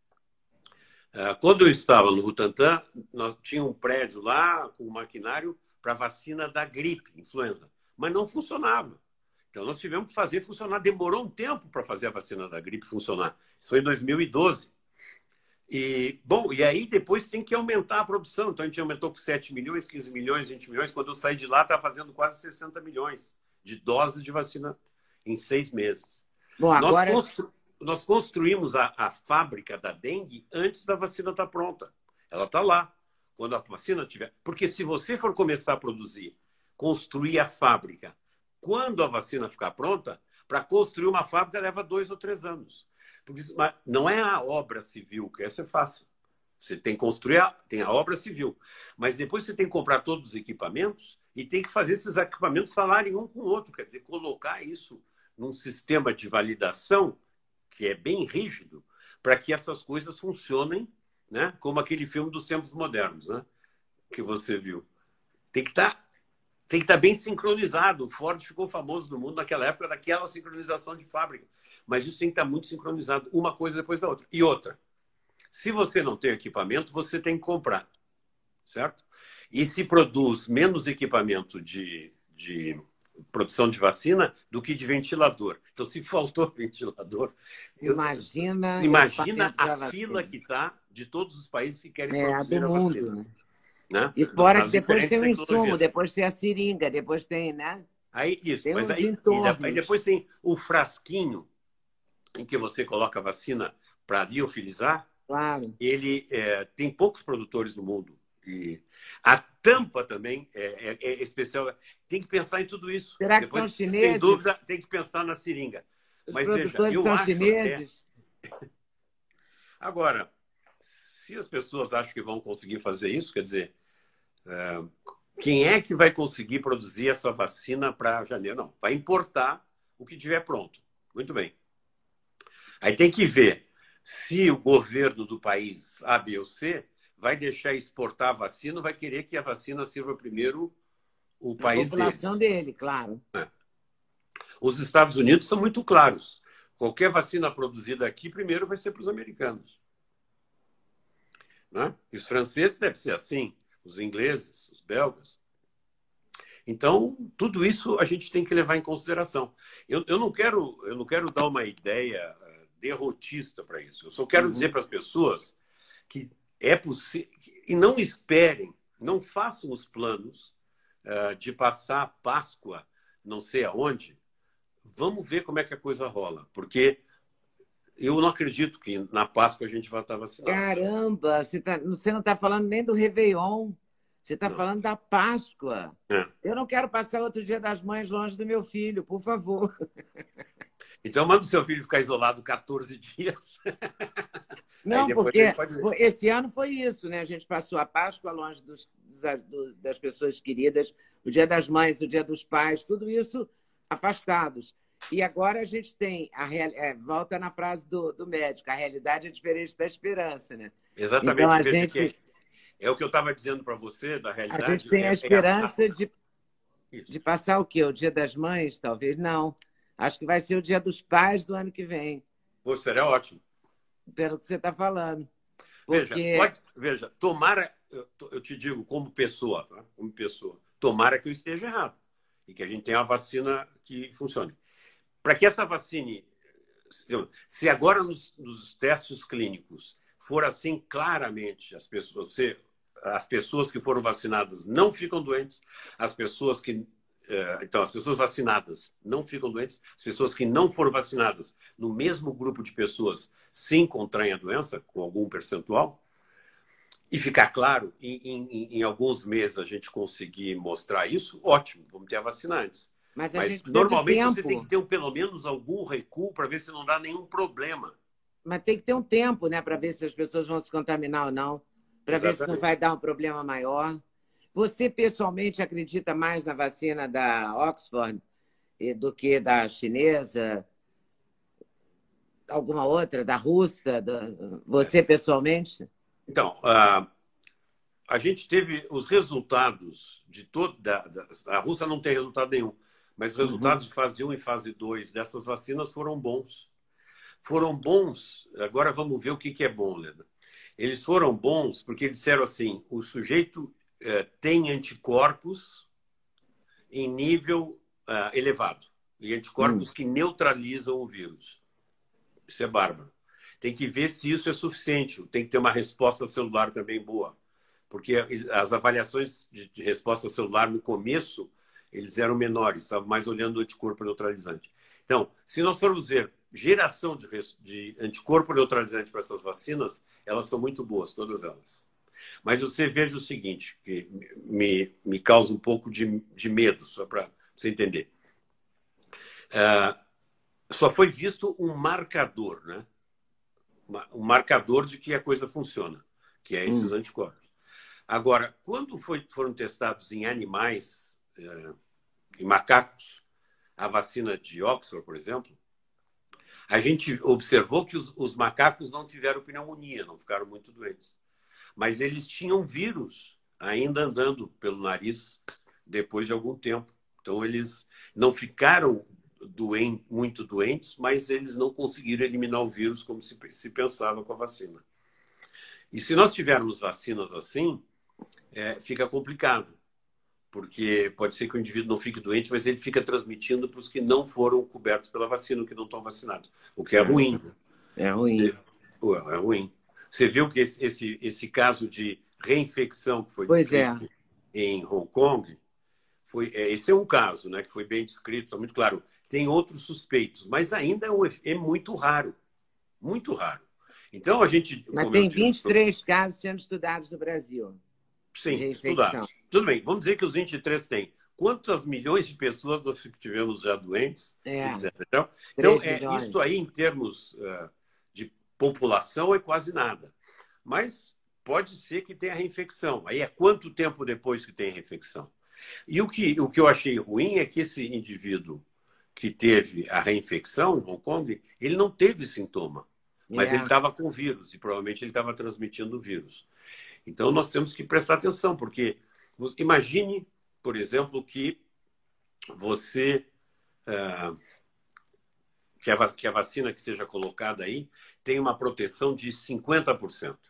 uh, quando eu estava no Butantan, nós tínhamos um prédio lá com maquinário para a vacina da gripe, influenza. Mas não funcionava. Então, nós tivemos que fazer funcionar. Demorou um tempo para fazer a vacina da gripe funcionar. Isso foi em dois mil e doze. E, bom, e aí depois tem que aumentar a produção. Então, a gente aumentou com sete milhões, quinze milhões, vinte milhões. Quando eu saí de lá, estava fazendo quase sessenta milhões de doses de vacina em seis meses. Bom, agora... nós, constru... nós construímos a, a fábrica da dengue antes da vacina estar pronta. Ela está lá. Quando a vacina tiver... Porque se você for começar a produzir, construir a fábrica, quando a vacina ficar pronta, Para construir uma fábrica leva dois ou três anos. Porque não é a obra civil, que essa é fácil. Você tem que construir, a, tem a obra civil. Mas depois você tem que comprar todos os equipamentos e tem que fazer esses equipamentos falarem um com o outro. Quer dizer, colocar isso num sistema de validação que é bem rígido para que essas coisas funcionem, né? Como aquele filme dos tempos modernos, né? Que você viu. Tem que estar tem que estar bem sincronizado. O Ford ficou famoso no mundo naquela época daquela sincronização de fábrica. Mas isso tem que estar muito sincronizado, uma coisa depois da outra. E outra, se você não tem equipamento, você tem que comprar, certo? E se produz menos equipamento de, de produção de vacina do que de ventilador. Então, se faltou ventilador... Imagina... Eu, imagina a fila que está de todos os países que querem é, produzir do a mundo, vacina. Né? Né? E fora que As depois tem o diferentes insumo, tecnologias. depois tem a seringa, depois tem, né? Aí, isso, Tem mas uns aí, entornos. aí depois tem o frasquinho em que você coloca a vacina para liofilizar. Claro. Ele é, tem poucos produtores no mundo. E a tampa também é, é, é especial. Tem que pensar em tudo isso. Será que Depois, são chineses? sem dúvida, tem que pensar na seringa. Os Mas produtores veja, eu são acho chineses? Até... Agora, se as pessoas acham que vão conseguir fazer isso, quer dizer, é, quem é que vai conseguir produzir essa vacina para janeiro? Não, vai importar o que tiver pronto. Muito bem. Aí tem que ver se o governo do país A, B ou C vai deixar exportar a vacina ou vai querer que a vacina sirva primeiro o país deles. A população dele, claro. É. Os Estados Unidos são muito claros. Qualquer vacina produzida aqui, primeiro vai ser para os americanos. Né? E os franceses deve ser assim, os ingleses, os belgas. Então, tudo isso a gente tem que levar em consideração. Eu, eu, não, quero, eu não quero dar uma ideia derrotista para isso. Eu só quero uhum. dizer para as pessoas que é possível... E não esperem, não façam os planos uh, de passar a Páscoa não sei aonde. Vamos ver como é que a coisa rola. Porque eu não acredito que na Páscoa a gente vai estar vacinado. Caramba! Você, tá, você não está falando nem do Réveillon. Você está falando da Páscoa. É. Eu não quero passar outro Dia das Mães longe do meu filho, por favor. Então, manda o seu filho ficar isolado quatorze dias. Não, porque pode... esse ano foi isso, né? A gente passou a Páscoa longe dos, dos, das pessoas queridas, o Dia das Mães, o Dia dos Pais, tudo isso afastados. E agora a gente tem, a real... é, volta na frase do, do médico, a realidade é diferente da esperança, né? Exatamente. Então, a gente... que é o que eu estava dizendo para você, da realidade. A gente tem a esperança é a... de, de passar o quê? O Dia das Mães? Talvez não. Acho que vai ser o Dia dos Pais do ano que vem. Pô, seria ótimo. Pelo que você está falando. Porque... Veja, pode, veja, tomara, eu, eu te digo como pessoa, tá? como pessoa, tomara que eu esteja errado e que a gente tenha uma vacina que funcione. Para que essa vacina, se agora nos, nos testes clínicos for assim claramente, as pessoas, se, as pessoas que foram vacinadas não ficam doentes, as pessoas que Então, as pessoas vacinadas não ficam doentes, as pessoas que não foram vacinadas no mesmo grupo de pessoas sim contraem a doença, com algum percentual, e ficar claro, em, em, em alguns meses a gente conseguir mostrar isso, ótimo, vamos ter a vacina antes. Mas, a Mas gente normalmente você tem que ter pelo menos algum recuo para ver se não dá nenhum problema. Mas tem que ter um tempo, né, para ver se as pessoas vão se contaminar ou não, para ver se não vai dar um problema maior. Você, pessoalmente, acredita mais na vacina da Oxford do que da chinesa? Alguma outra? Da russa? Da... Você, pessoalmente? Então, a, a gente teve os resultados de toda... Da, a Rússia não tem resultado nenhum, mas os resultados uhum. de fase um e fase dois dessas vacinas foram bons. Foram bons... Agora vamos ver o que, que é bom, Leda. Eles foram bons porque eles disseram assim, o sujeito... tem anticorpos em nível uh, elevado. E anticorpos hum. que neutralizam o vírus. Isso é bárbaro. Tem que ver se isso é suficiente. Tem que ter uma resposta celular também boa. Porque as avaliações de, de resposta celular no começo, eles eram menores. Estavam mais olhando o anticorpo neutralizante. Então, se nós formos ver geração de, de anticorpo neutralizante para essas vacinas, elas são muito boas, todas elas. Mas você veja o seguinte, que me, me causa um pouco de, de medo, só para você entender. Uh, só foi visto um marcador, né? Um marcador de que a coisa funciona, que é esses hum. anticorpos. Agora, quando foi, foram testados em animais, eh, em macacos, a vacina de Oxford, por exemplo, a gente observou que os, os macacos não tiveram pneumonia, não ficaram muito doentes. Mas eles tinham vírus ainda andando pelo nariz depois de algum tempo. Então, eles não ficaram doen- muito doentes, mas eles não conseguiram eliminar o vírus como se, se pensava com a vacina. E se nós tivermos vacinas assim, é, fica complicado. Porque pode ser que o indivíduo não fique doente, mas ele fica transmitindo para os que não foram cobertos pela vacina, que não estão vacinados. O que é ruim. É ruim. É ruim. Você viu que esse, esse, esse caso de reinfecção que foi pois descrito é. em Hong Kong, foi, esse é um caso, né, que foi bem descrito, está muito claro. Tem outros suspeitos, mas ainda é, um, é muito raro. Muito raro. Então, a gente... Mas tem vinte e três disse, casos sendo estudados no Brasil. Sim, estudados. Tudo bem, vamos dizer que os vinte e três têm. Quantas milhões de pessoas nós tivemos já doentes? É, etcétera. Então, é, isso aí, em termos uh, de população, é quase nada. Mas pode ser que tenha reinfecção. Aí é quanto tempo depois que tem a reinfecção? E o que, o que eu achei ruim é que esse indivíduo que teve a reinfecção em Hong Kong, ele não teve sintoma. Mas é. ele estava com vírus e provavelmente ele estava transmitindo o vírus. Então, nós temos que prestar atenção, porque imagine, por exemplo, que você... Uh, que, a, que a vacina que seja colocada aí tem uma proteção de cinquenta por cento.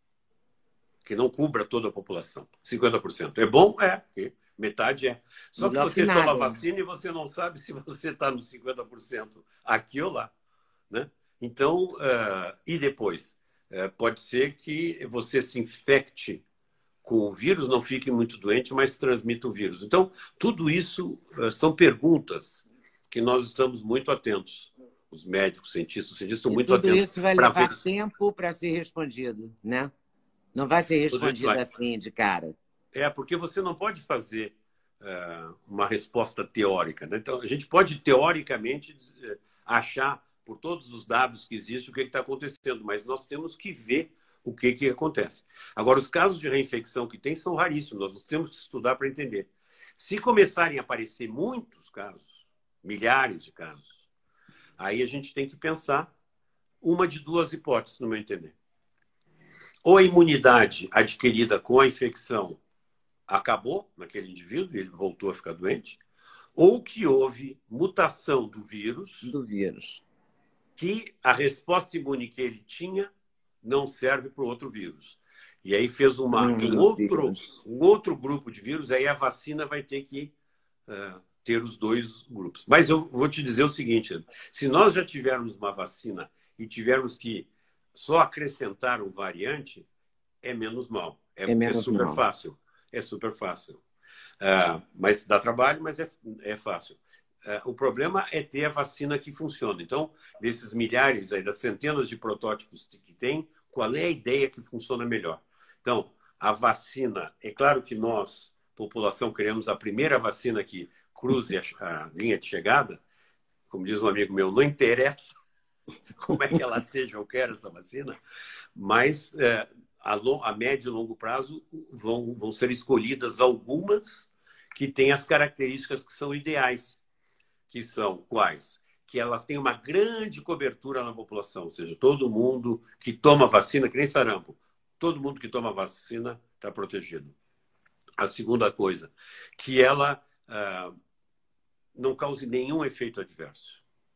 Que não cubra toda a população. cinquenta por cento. É bom? É, porque metade é. Só que você toma a vacina e você não sabe se você está no cinquenta por cento aqui ou lá. Né? Então, uh, e depois? Uh, pode ser que você se infecte com o vírus, não fique muito doente, mas transmita o vírus. Então, tudo isso uh, são perguntas que nós estamos muito atentos. Os médicos, os cientistas, os cientistas estão e muito tudo atentos. Tudo isso vai levar ver... tempo para ser respondido, né? Não vai ser respondido vai... assim, de cara. É, porque você não pode fazer uh, uma resposta teórica. Né? Então, a gente pode, teoricamente, achar, por todos os dados que existem, o que está acontecendo, mas nós temos que ver o que, que acontece. Agora, os casos de reinfecção que tem são raríssimos, nós temos que estudar para entender. Se começarem a aparecer muitos casos, milhares de casos, aí a gente tem que pensar uma de duas hipóteses, no meu entender. Ou a imunidade adquirida com a infecção acabou naquele indivíduo e ele voltou a ficar doente, ou que houve mutação do vírus, do vírus, que a resposta imune que ele tinha não serve para o outro vírus. E aí fez uma, hum, um, outro, um outro grupo de vírus, aí a vacina vai ter que uh, ter os dois grupos. Mas eu vou te dizer o seguinte, se nós já tivermos uma vacina e tivermos que só acrescentar um variante, é menos mal. É, é, menos é super mal. fácil. É super fácil. Uh, mas dá trabalho, mas é, é fácil. Uh, o problema é ter a vacina que funciona. Então, desses milhares, aí, das centenas de protótipos que tem, qual é a ideia que funciona melhor? Então, a vacina... É claro que nós, população, queremos a primeira vacina que cruze a, a linha de chegada. Como diz um amigo meu, não interessa como é que ela seja, eu quero essa vacina. Mas... Uh, A, long, a médio e longo prazo vão, vão ser escolhidas algumas que têm as características que são ideais, que são quais? Que elas têm uma grande cobertura na população, ou seja, todo mundo que toma vacina, que nem sarampo, todo mundo que toma vacina está protegido. A segunda coisa, que ela ah, não cause nenhum efeito adverso,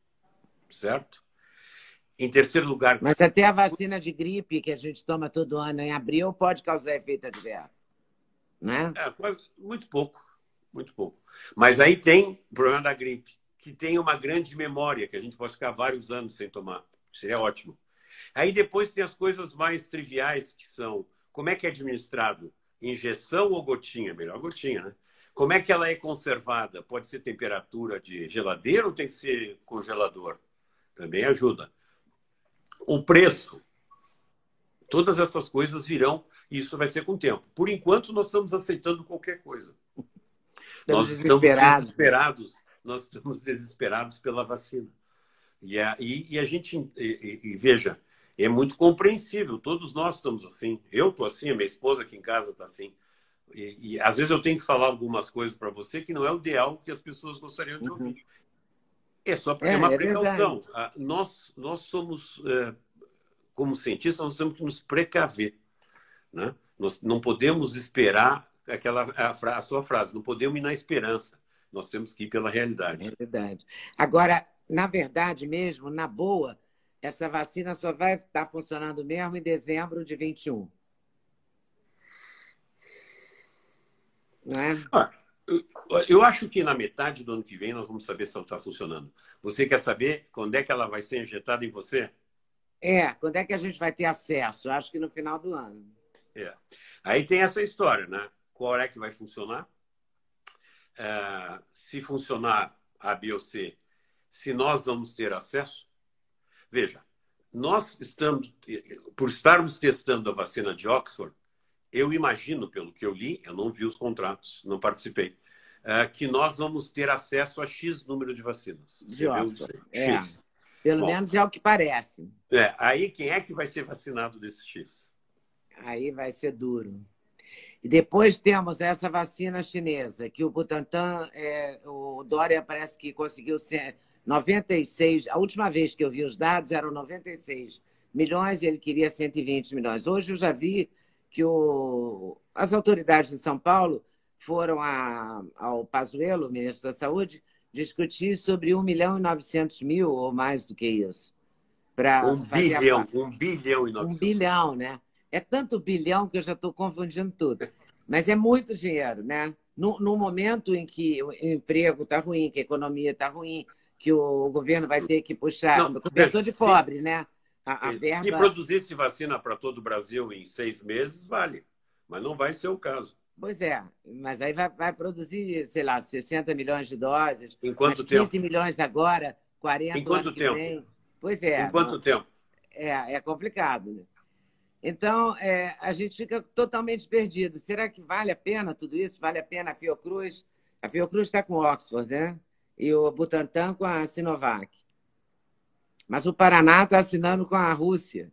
certo? Em terceiro lugar... Mas até a vacina de gripe que a gente toma todo ano em abril pode causar efeito adverso, né? É, quase, muito pouco, muito pouco. Mas aí tem o problema da gripe, que tem uma grande memória, que a gente pode ficar vários anos sem tomar. Seria ótimo. Aí depois tem as coisas mais triviais, que são como é que é administrado? Injeção ou gotinha? Melhor gotinha, né? Como é que ela é conservada? Pode ser temperatura de geladeira ou tem que ser congelador? Também ajuda. O preço, todas essas coisas virão e isso vai ser com o tempo. Por enquanto, nós estamos aceitando qualquer coisa. Estamos nós estamos desesperados. desesperados. Nós estamos desesperados pela vacina. E a, e, e a gente, e, e, e veja, é muito compreensível, todos nós estamos assim. Eu estou assim, a minha esposa aqui em casa está assim. E, e às vezes eu tenho que falar algumas coisas para você que não é o ideal que as pessoas gostariam de ouvir. Uhum. É só é, é uma é precaução. Ah, nós, nós somos, é, como cientistas, nós temos que nos precaver. Né? Nós não podemos esperar aquela a, a sua frase, não podemos ir na esperança. Nós temos que ir pela realidade. É verdade. Agora, na verdade mesmo, na boa, essa vacina só vai estar funcionando mesmo em dezembro de vinte e um. Não é? Ah, eu, eu acho que na metade do ano que vem nós vamos saber se ela está funcionando. Você quer saber quando é que ela vai ser injetada em você? É, quando é que a gente vai ter acesso? Eu acho que no final do ano. É. Aí tem essa história, né? Qual é que vai funcionar? É, se funcionar A, B ou C, se nós vamos ter acesso? Veja, nós estamos, por estarmos testando a vacina de Oxford, eu imagino, pelo que eu li, eu não vi os contratos, não participei, é, que nós vamos ter acesso a X número de vacinas. De Oxford. É. X. Pelo Bom, menos é o que parece. É, aí quem é que vai ser vacinado desse X? Aí vai ser duro. E depois temos essa vacina chinesa, que o Butantan, é, o Dória parece que conseguiu ser noventa e seis, a última vez que eu vi os dados eram noventa e seis milhões e ele queria cento e vinte milhões. Hoje eu já vi que o, as autoridades de São Paulo foram a, ao Pazuello, ministro da Saúde, discutir sobre um milhão e novecentos mil ou mais do que isso. Um bilhão, um bilhão e novecentos. Um bilhão, né? É tanto bilhão que eu já estou confundindo tudo. Mas é muito dinheiro, né? No, no momento em que o emprego está ruim, que a economia está ruim, que o governo vai ter que puxar... Não, cobertor de pobre, né? A, a verba... Se produzisse vacina para todo o Brasil em seis meses, vale. Mas não vai ser o caso. Pois é, mas aí vai, vai produzir, sei lá, sessenta milhões de doses. Em quanto tempo? quinze milhões agora, quarenta em quanto tempo? Vem. Pois é. Em quanto não... tempo? É, é complicado, né? Então, é, a gente fica totalmente perdido. Será que vale a pena tudo isso? Vale a pena a Fiocruz? A Fiocruz está com Oxford, né? E o Butantan com a Sinovac. Mas o Paraná está assinando com a Rússia.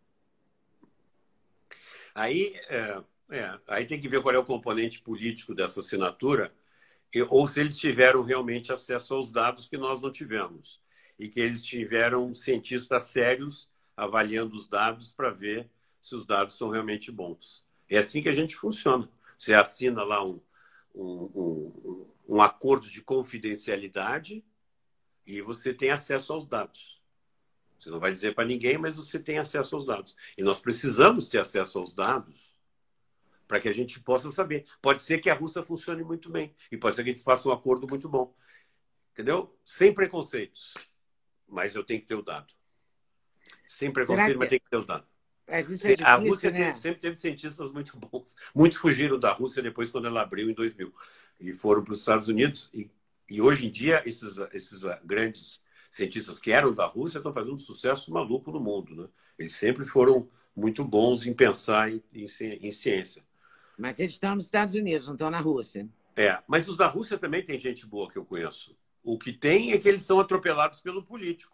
Aí, é, é, aí tem que ver qual é o componente político dessa assinatura, ou se eles tiveram realmente acesso aos dados que nós não tivemos. E que eles tiveram cientistas sérios avaliando os dados para ver se os dados são realmente bons. É assim que a gente funciona. Você assina lá um, um, um, um acordo de confidencialidade e você tem acesso aos dados. Você não vai dizer para ninguém, mas você tem acesso aos dados. E nós precisamos ter acesso aos dados para que a gente possa saber. Pode ser que a Rússia funcione muito bem e pode ser que a gente faça um acordo muito bom. Entendeu? Sem preconceitos. Mas eu tenho que ter o dado. Sem preconceito, que... mas tem que ter o dado. É difícil, a Rússia né? teve, sempre teve cientistas muito bons. Muitos fugiram da Rússia depois, quando ela abriu em dois mil. E foram para os Estados Unidos. E, e hoje em dia, esses, esses grandes cientistas que eram da Rússia estão fazendo um sucesso maluco no mundo. Né? Eles sempre foram muito bons em pensar em, em, em ciência. Mas eles estão nos Estados Unidos, não estão na Rússia. É, mas os da Rússia também tem gente boa que eu conheço. O que tem é que eles são atropelados pelo político.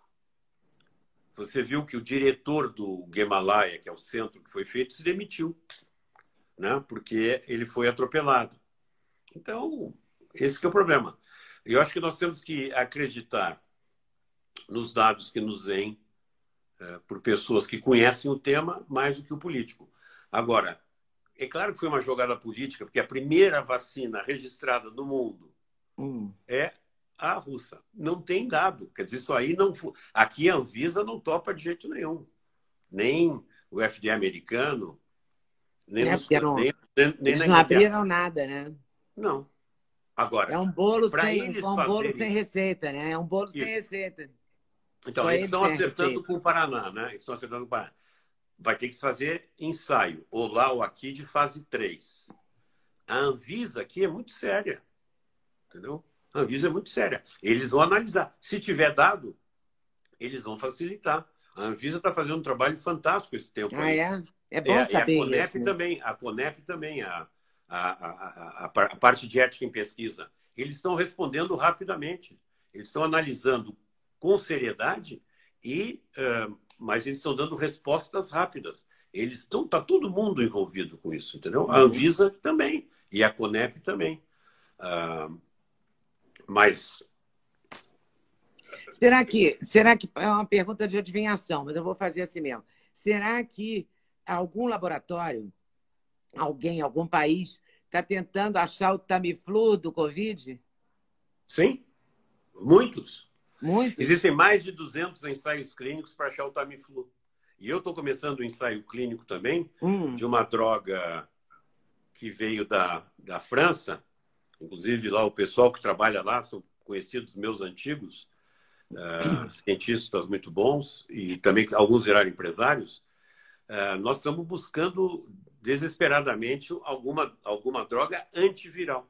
Você viu que o diretor do Gamaleya, que é o centro que foi feito, se demitiu, né? Porque ele foi atropelado. Então, esse que é o problema. Eu acho que nós temos que acreditar nos dados que nos vêm é, por pessoas que conhecem o tema mais do que o político. Agora, é claro que foi uma jogada política, porque a primeira vacina registrada no mundo hum. é a russa. Não tem dado. Quer dizer, isso aí não... Aqui a Anvisa não topa de jeito nenhum. Nem o F D A americano, nem, é, nos... não... nem, nem, nem eles não abriram nada, né? Não. Agora, é um bolo, sem, eles um fazerem... bolo sem receita, né? É um bolo isso. sem receita. Então, Só eles estão acertando receita. com o Paraná, né? Eles estão acertando com o Paraná. Vai ter que fazer ensaio, ou lá ou aqui, de fase três. A Anvisa aqui é muito séria. Entendeu? A Anvisa é muito séria. Eles vão analisar. Se tiver dado, eles vão facilitar. A Anvisa está fazendo um trabalho fantástico esse tempo ah, aí. É? É bom é, saber e a Conep isso, né? também. A Conep também, a, a, a, a, a parte de ética em pesquisa. Eles estão respondendo rapidamente. Eles estão analisando com seriedade, e, uh, mas eles estão dando respostas rápidas. Eles estão, tá todo mundo envolvido com isso, entendeu? A Anvisa também, e a Conep também. Uh, mas... Será que, será que... É uma pergunta de adivinhação, mas eu vou fazer assim mesmo. Será que algum laboratório, alguém, algum país, está tentando achar o Tamiflu do Covid? Sim, muitos. Muitos? Existem mais de duzentos ensaios clínicos para achar o Tamiflu. E eu estou começando um ensaio clínico também hum. de uma droga que veio da, da França. Inclusive, lá o pessoal que trabalha lá são conhecidos meus antigos, uh, cientistas muito bons, e também alguns viraram empresários. Uh, nós estamos buscando desesperadamente alguma, alguma droga antiviral.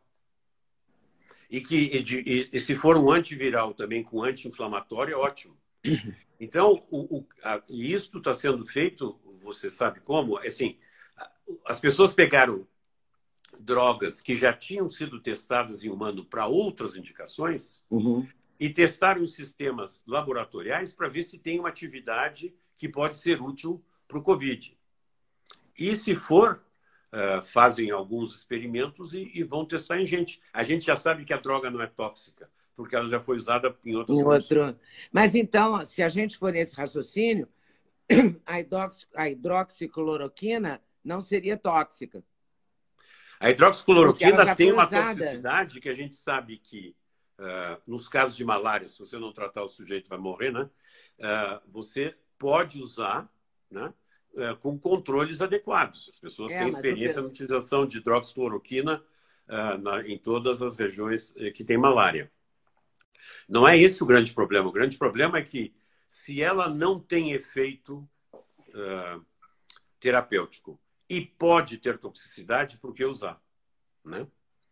E, que, e, de, e, e se for um antiviral também com anti-inflamatório, é ótimo. Então, o, o, a, e isso está sendo feito, você sabe como? Assim, as pessoas pegaram drogas que já tinham sido testadas em humano para outras indicações uhum. e testaram em sistemas laboratoriais para ver se tem uma atividade que pode ser útil para o Covid. E se for, uh, fazem alguns experimentos e, e vão testar em gente. A gente já sabe que a droga não é tóxica, porque ela já foi usada em outras em outro... Mas então, se a gente for nesse raciocínio, a, hidrox... a hidroxicloroquina não seria tóxica. A hidroxicloroquina tem uma usada. toxicidade que a gente sabe que, uh, nos casos de malária, se você não tratar o sujeito vai morrer, né? Uh, você pode usar, né? Uh, com controles adequados. As pessoas é, têm experiência na utilização de hidroxicloroquina uh, na, em todas as regiões uh, que tem malária. Não é esse o grande problema. O grande problema é que, se ela não tem efeito uh, terapêutico e pode ter toxicidade, por que usar? Né?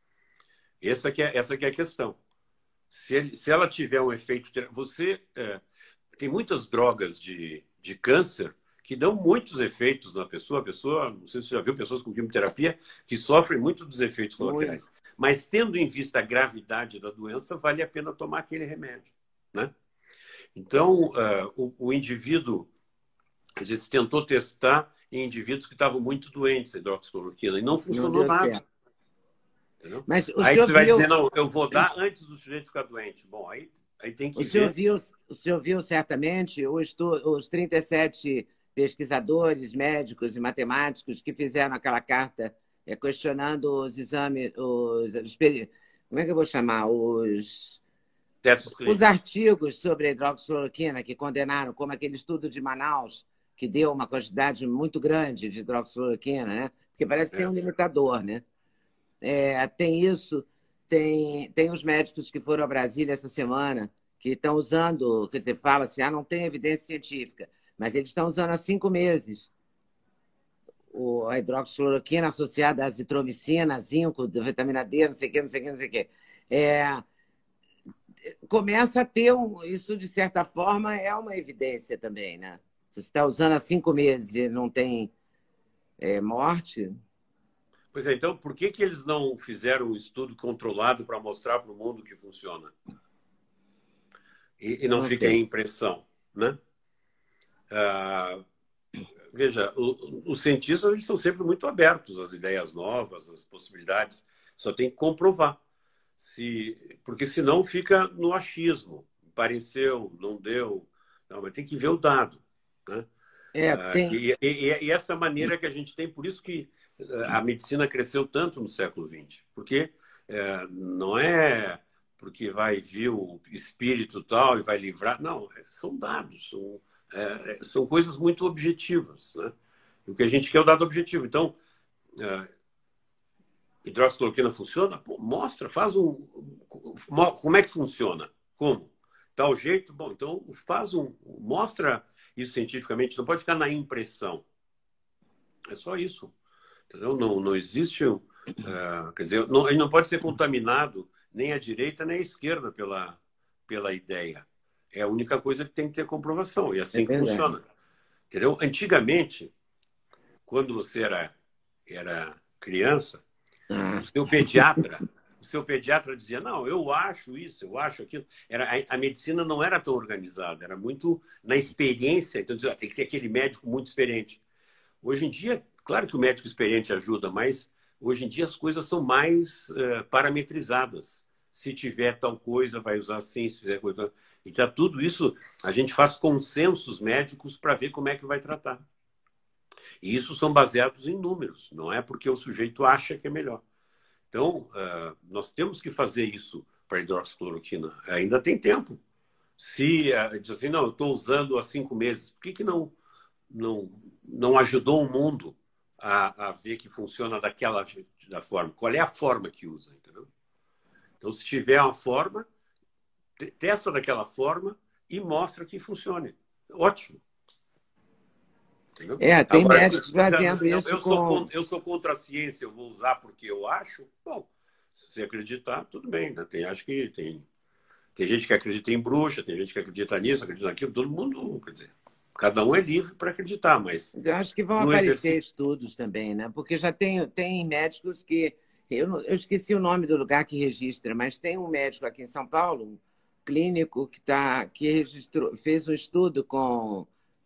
Essa, que é, essa que é a questão. Se, ele, se ela tiver um efeito... Você uh, tem muitas drogas de, de câncer que dão muitos efeitos na pessoa. A pessoa, não sei se você já viu, pessoas com quimioterapia que sofrem muito dos efeitos colaterais. Oi. Mas, tendo em vista a gravidade da doença, vale a pena tomar aquele remédio. Né? Então, uh, o, o indivíduo, a gente tentou testar em indivíduos que estavam muito doentes, a hidroxicloroquina, e não funcionou não nada. Entendeu? Mas o aí você vai viu... dizer, não, eu vou dar antes do sujeito ficar doente. Bom, aí, aí tem que o ver... Senhor viu, o senhor viu certamente os, os trinta e sete pesquisadores, médicos e matemáticos que fizeram aquela carta é, questionando os exames, os, os, como é que eu vou chamar? Os, os artigos sobre a hidroxicloroquina que condenaram, como aquele estudo de Manaus, que deu uma quantidade muito grande de hidroxicloroquina, né? Porque parece que tem um limitador, né? É, tem isso, tem, tem os médicos que foram a Brasília essa semana, que estão usando, quer dizer, fala assim, ah, não tem evidência científica, mas eles estão usando há cinco meses o, a hidroxicloroquina associada à azitromicina, zinco, vitamina D, não sei o quê, não sei o quê, não sei o quê. É, começa a ter um, isso, de certa forma, é uma evidência também, né? Se você está usando há cinco meses e não tem é, morte... Pois é, então, por que, que eles não fizeram um estudo controlado para mostrar para o mundo que funciona? E, e não, não fica em impressão, né? Ah, veja, o, os cientistas eles são sempre muito abertos às ideias novas, às possibilidades. Só tem que comprovar. Se, porque senão fica no achismo. Pareceu, não deu. Não, mas tem que ver o dado. Né? É, tem... ah, e, e, e essa maneira que a gente tem, por isso que a medicina cresceu tanto no século vinte. Porque é, não é porque vai vir o espírito tal e vai livrar. Não, são dados, são, é, são coisas muito objetivas. Né? E o que a gente quer é o dado objetivo. Então, é, hidroxicloroquina funciona? Pô, mostra, faz um... Como é que funciona? Como? Tal jeito? Bom, então faz um... Mostra isso cientificamente, não pode ficar na impressão. É só isso. Entendeu? Não, não existe... Uh, quer dizer, não, ele não pode ser contaminado nem à direita nem à esquerda pela, pela ideia. É a única coisa que tem que ter comprovação. E assim é que funciona. Entendeu? Antigamente, quando você era, era criança, o seu pediatra, o seu pediatra dizia, não, eu acho isso, eu acho aquilo. Era, a, a medicina não era tão organizada, era muito na experiência. Então, dizia, tem que ser aquele médico muito experiente. Hoje em dia, claro que o médico experiente ajuda, mas hoje em dia as coisas são mais uh, parametrizadas. Se tiver tal coisa, vai usar assim, se fizer coisa... Então, tudo isso, a gente faz consensos médicos para ver como é que vai tratar. E isso são baseados em números, não é porque o sujeito acha que é melhor. Então, uh, nós temos que fazer isso para a hidroxicloroquina. Ainda tem tempo. Se uh, diz assim, não, eu estou usando há cinco meses, por que, que não, não, não ajudou o mundo a, a ver que funciona daquela da forma? Qual é a forma que usa? Entendeu? Então, se tiver uma forma, testa daquela forma e mostra que funcione. Ótimo. Entendeu? É, tem Agora, médicos se, fazendo assim, isso eu, com... sou contra, eu sou contra a ciência, eu vou usar porque eu acho. Bom, se você acreditar, tudo bem. Né? Tem, acho que tem, tem gente que acredita em bruxa, tem gente que acredita nisso, acredita naquilo. Todo mundo, quer dizer, cada um é livre para acreditar, mas... Eu acho que vão aparecer exercício... estudos também, né? Porque já tem, tem médicos que... Eu, não, eu esqueci o nome do lugar que registra, mas tem um médico aqui em São Paulo, um clínico, que, tá, que registrou, fez um estudo com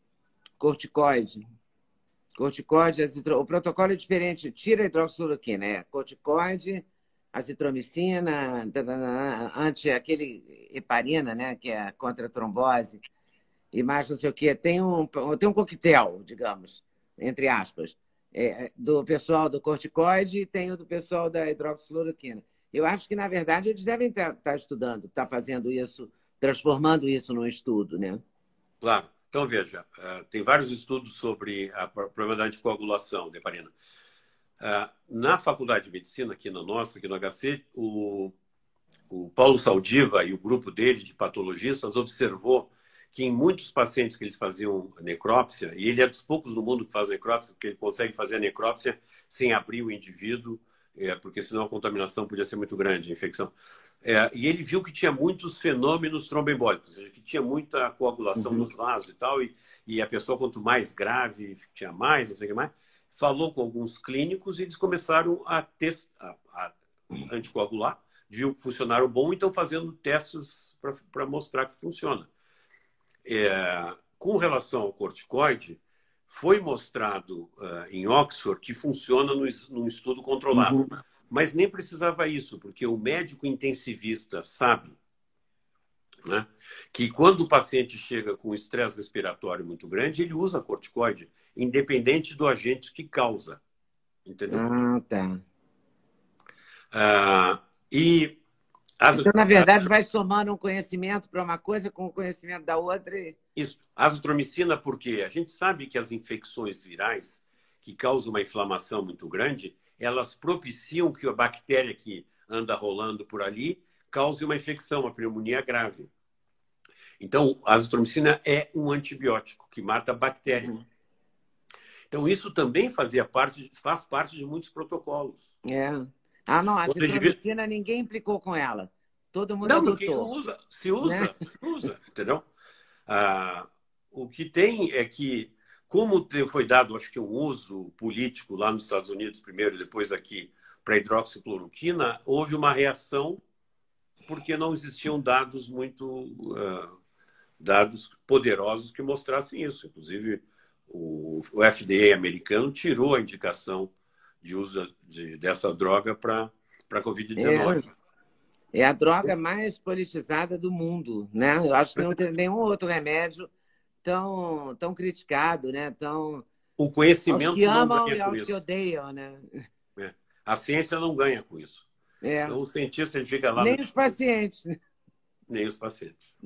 corticoide. Corticoide, azitro... o protocolo é diferente, tira a hidroxicloroquina, é corticoide, azitromicina, anti aquele heparina, né, que é contra a trombose, e mais não sei o quê. Tem um, tem um coquetel, digamos, entre aspas, é, do pessoal do corticoide e tem o do pessoal da hidroxicloroquina. Eu acho que, na verdade, eles devem estar, estar estudando, estar fazendo isso, transformando isso num estudo, né? Claro. Então, veja, uh, tem vários estudos sobre o problema da anticoagulação, de heparina. Uh, na Faculdade de Medicina, aqui na nossa, aqui no H C, o, o Paulo Saldiva e o grupo dele de patologistas observou que em muitos pacientes que eles faziam necrópsia, e ele é dos poucos no mundo que faz necrópsia, porque ele consegue fazer a necrópsia sem abrir o indivíduo, é, porque senão a contaminação podia ser muito grande, a infecção. É, e ele viu que tinha muitos fenômenos tromboembólicos, ou seja, que tinha muita coagulação uhum. nos vasos e tal, e, e a pessoa, quanto mais grave, tinha mais, não sei o que mais. Falou com alguns clínicos e eles começaram a, testar, a, a anticoagular, viu que funcionaram bom, então fazendo testes para mostrar que funciona. É, com relação ao corticoide, foi mostrado uh, em Oxford que funciona no, num estudo controlado. Uhum. Mas nem precisava isso, porque o médico intensivista sabe, né, que quando o paciente chega com estresse respiratório muito grande, ele usa corticoide, independente do agente que causa. Entendeu? Ah, tá. Ah, e as... Então, na verdade, vai somando um conhecimento para uma coisa com o conhecimento da outra. E... Isso. Azitromicina, porque a gente sabe que as infecções virais que causam uma inflamação muito grande, elas propiciam que a bactéria que anda rolando por ali cause uma infecção, uma pneumonia grave. Então, a azitromicina é um antibiótico que mata a bactéria. Uhum. Então, isso também fazia parte, faz parte de muitos protocolos. É. Ah, não, a azitromicina indivíduo... ninguém implicou com ela. Todo mundo não, adotou. Quem usa, se usa, né? se usa, entendeu? Ah, o que tem é que, como foi dado, acho que um uso político lá nos Estados Unidos primeiro e depois aqui para a hidroxicloroquina, houve uma reação porque não existiam dados muito uh, dados poderosos que mostrassem isso. Inclusive, o, o F D A americano tirou a indicação de uso de, dessa droga para a covid dezenove. É, é a droga mais politizada do mundo, né? Eu acho que não tem nenhum outro remédio tão, tão criticado, né? Tão... O conhecimento aos que amam não ganha e com aos isso. que odeiam, né? É. A ciência não ganha com isso. É. Então, o cientista ele fica lá... Nem no... os pacientes. Né? Nem os pacientes.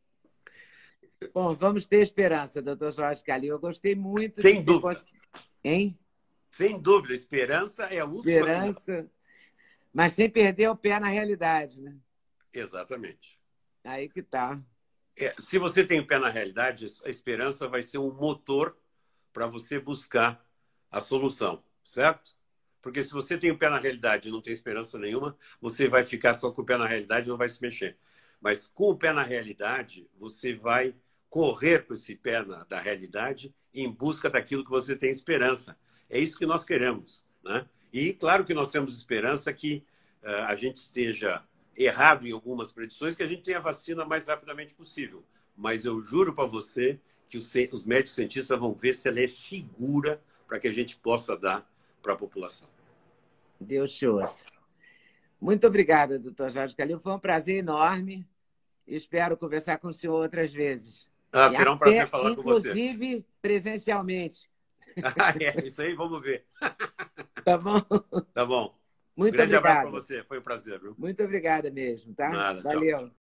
Bom, vamos ter esperança, doutor Jorge Calil. Eu gostei muito Sem de... dúvida. Hein? Sem dúvida. Esperança é a última... Esperança, mas sem perder o pé na realidade, né? Exatamente. Aí que tá. É, se você tem o pé na realidade, a esperança vai ser um motor para você buscar a solução, certo? Porque se você tem o pé na realidade e não tem esperança nenhuma, você vai ficar só com o pé na realidade e não vai se mexer. Mas com o pé na realidade, você vai correr com esse pé na, da realidade em busca daquilo que você tem esperança. É isso que nós queremos, né? E claro que nós temos esperança que a gente esteja errado em algumas predições, que a gente tenha a vacina o mais rapidamente possível. Mas eu juro para você que os, os médicos cientistas vão ver se ela é segura para que a gente possa dar para a população. Deus te ouça. Muito obrigada, doutor Jorge Calil. Foi um prazer enorme. Espero conversar com o senhor outras vezes. Ah, e será um até, prazer falar com você. Inclusive presencialmente. Ah, é, isso aí, vamos ver. Tá bom? Tá bom. Muito Grande obrigada. abraço para você. Foi um prazer, viu? Muito obrigada mesmo, tá? Nada, Valeu. tchau.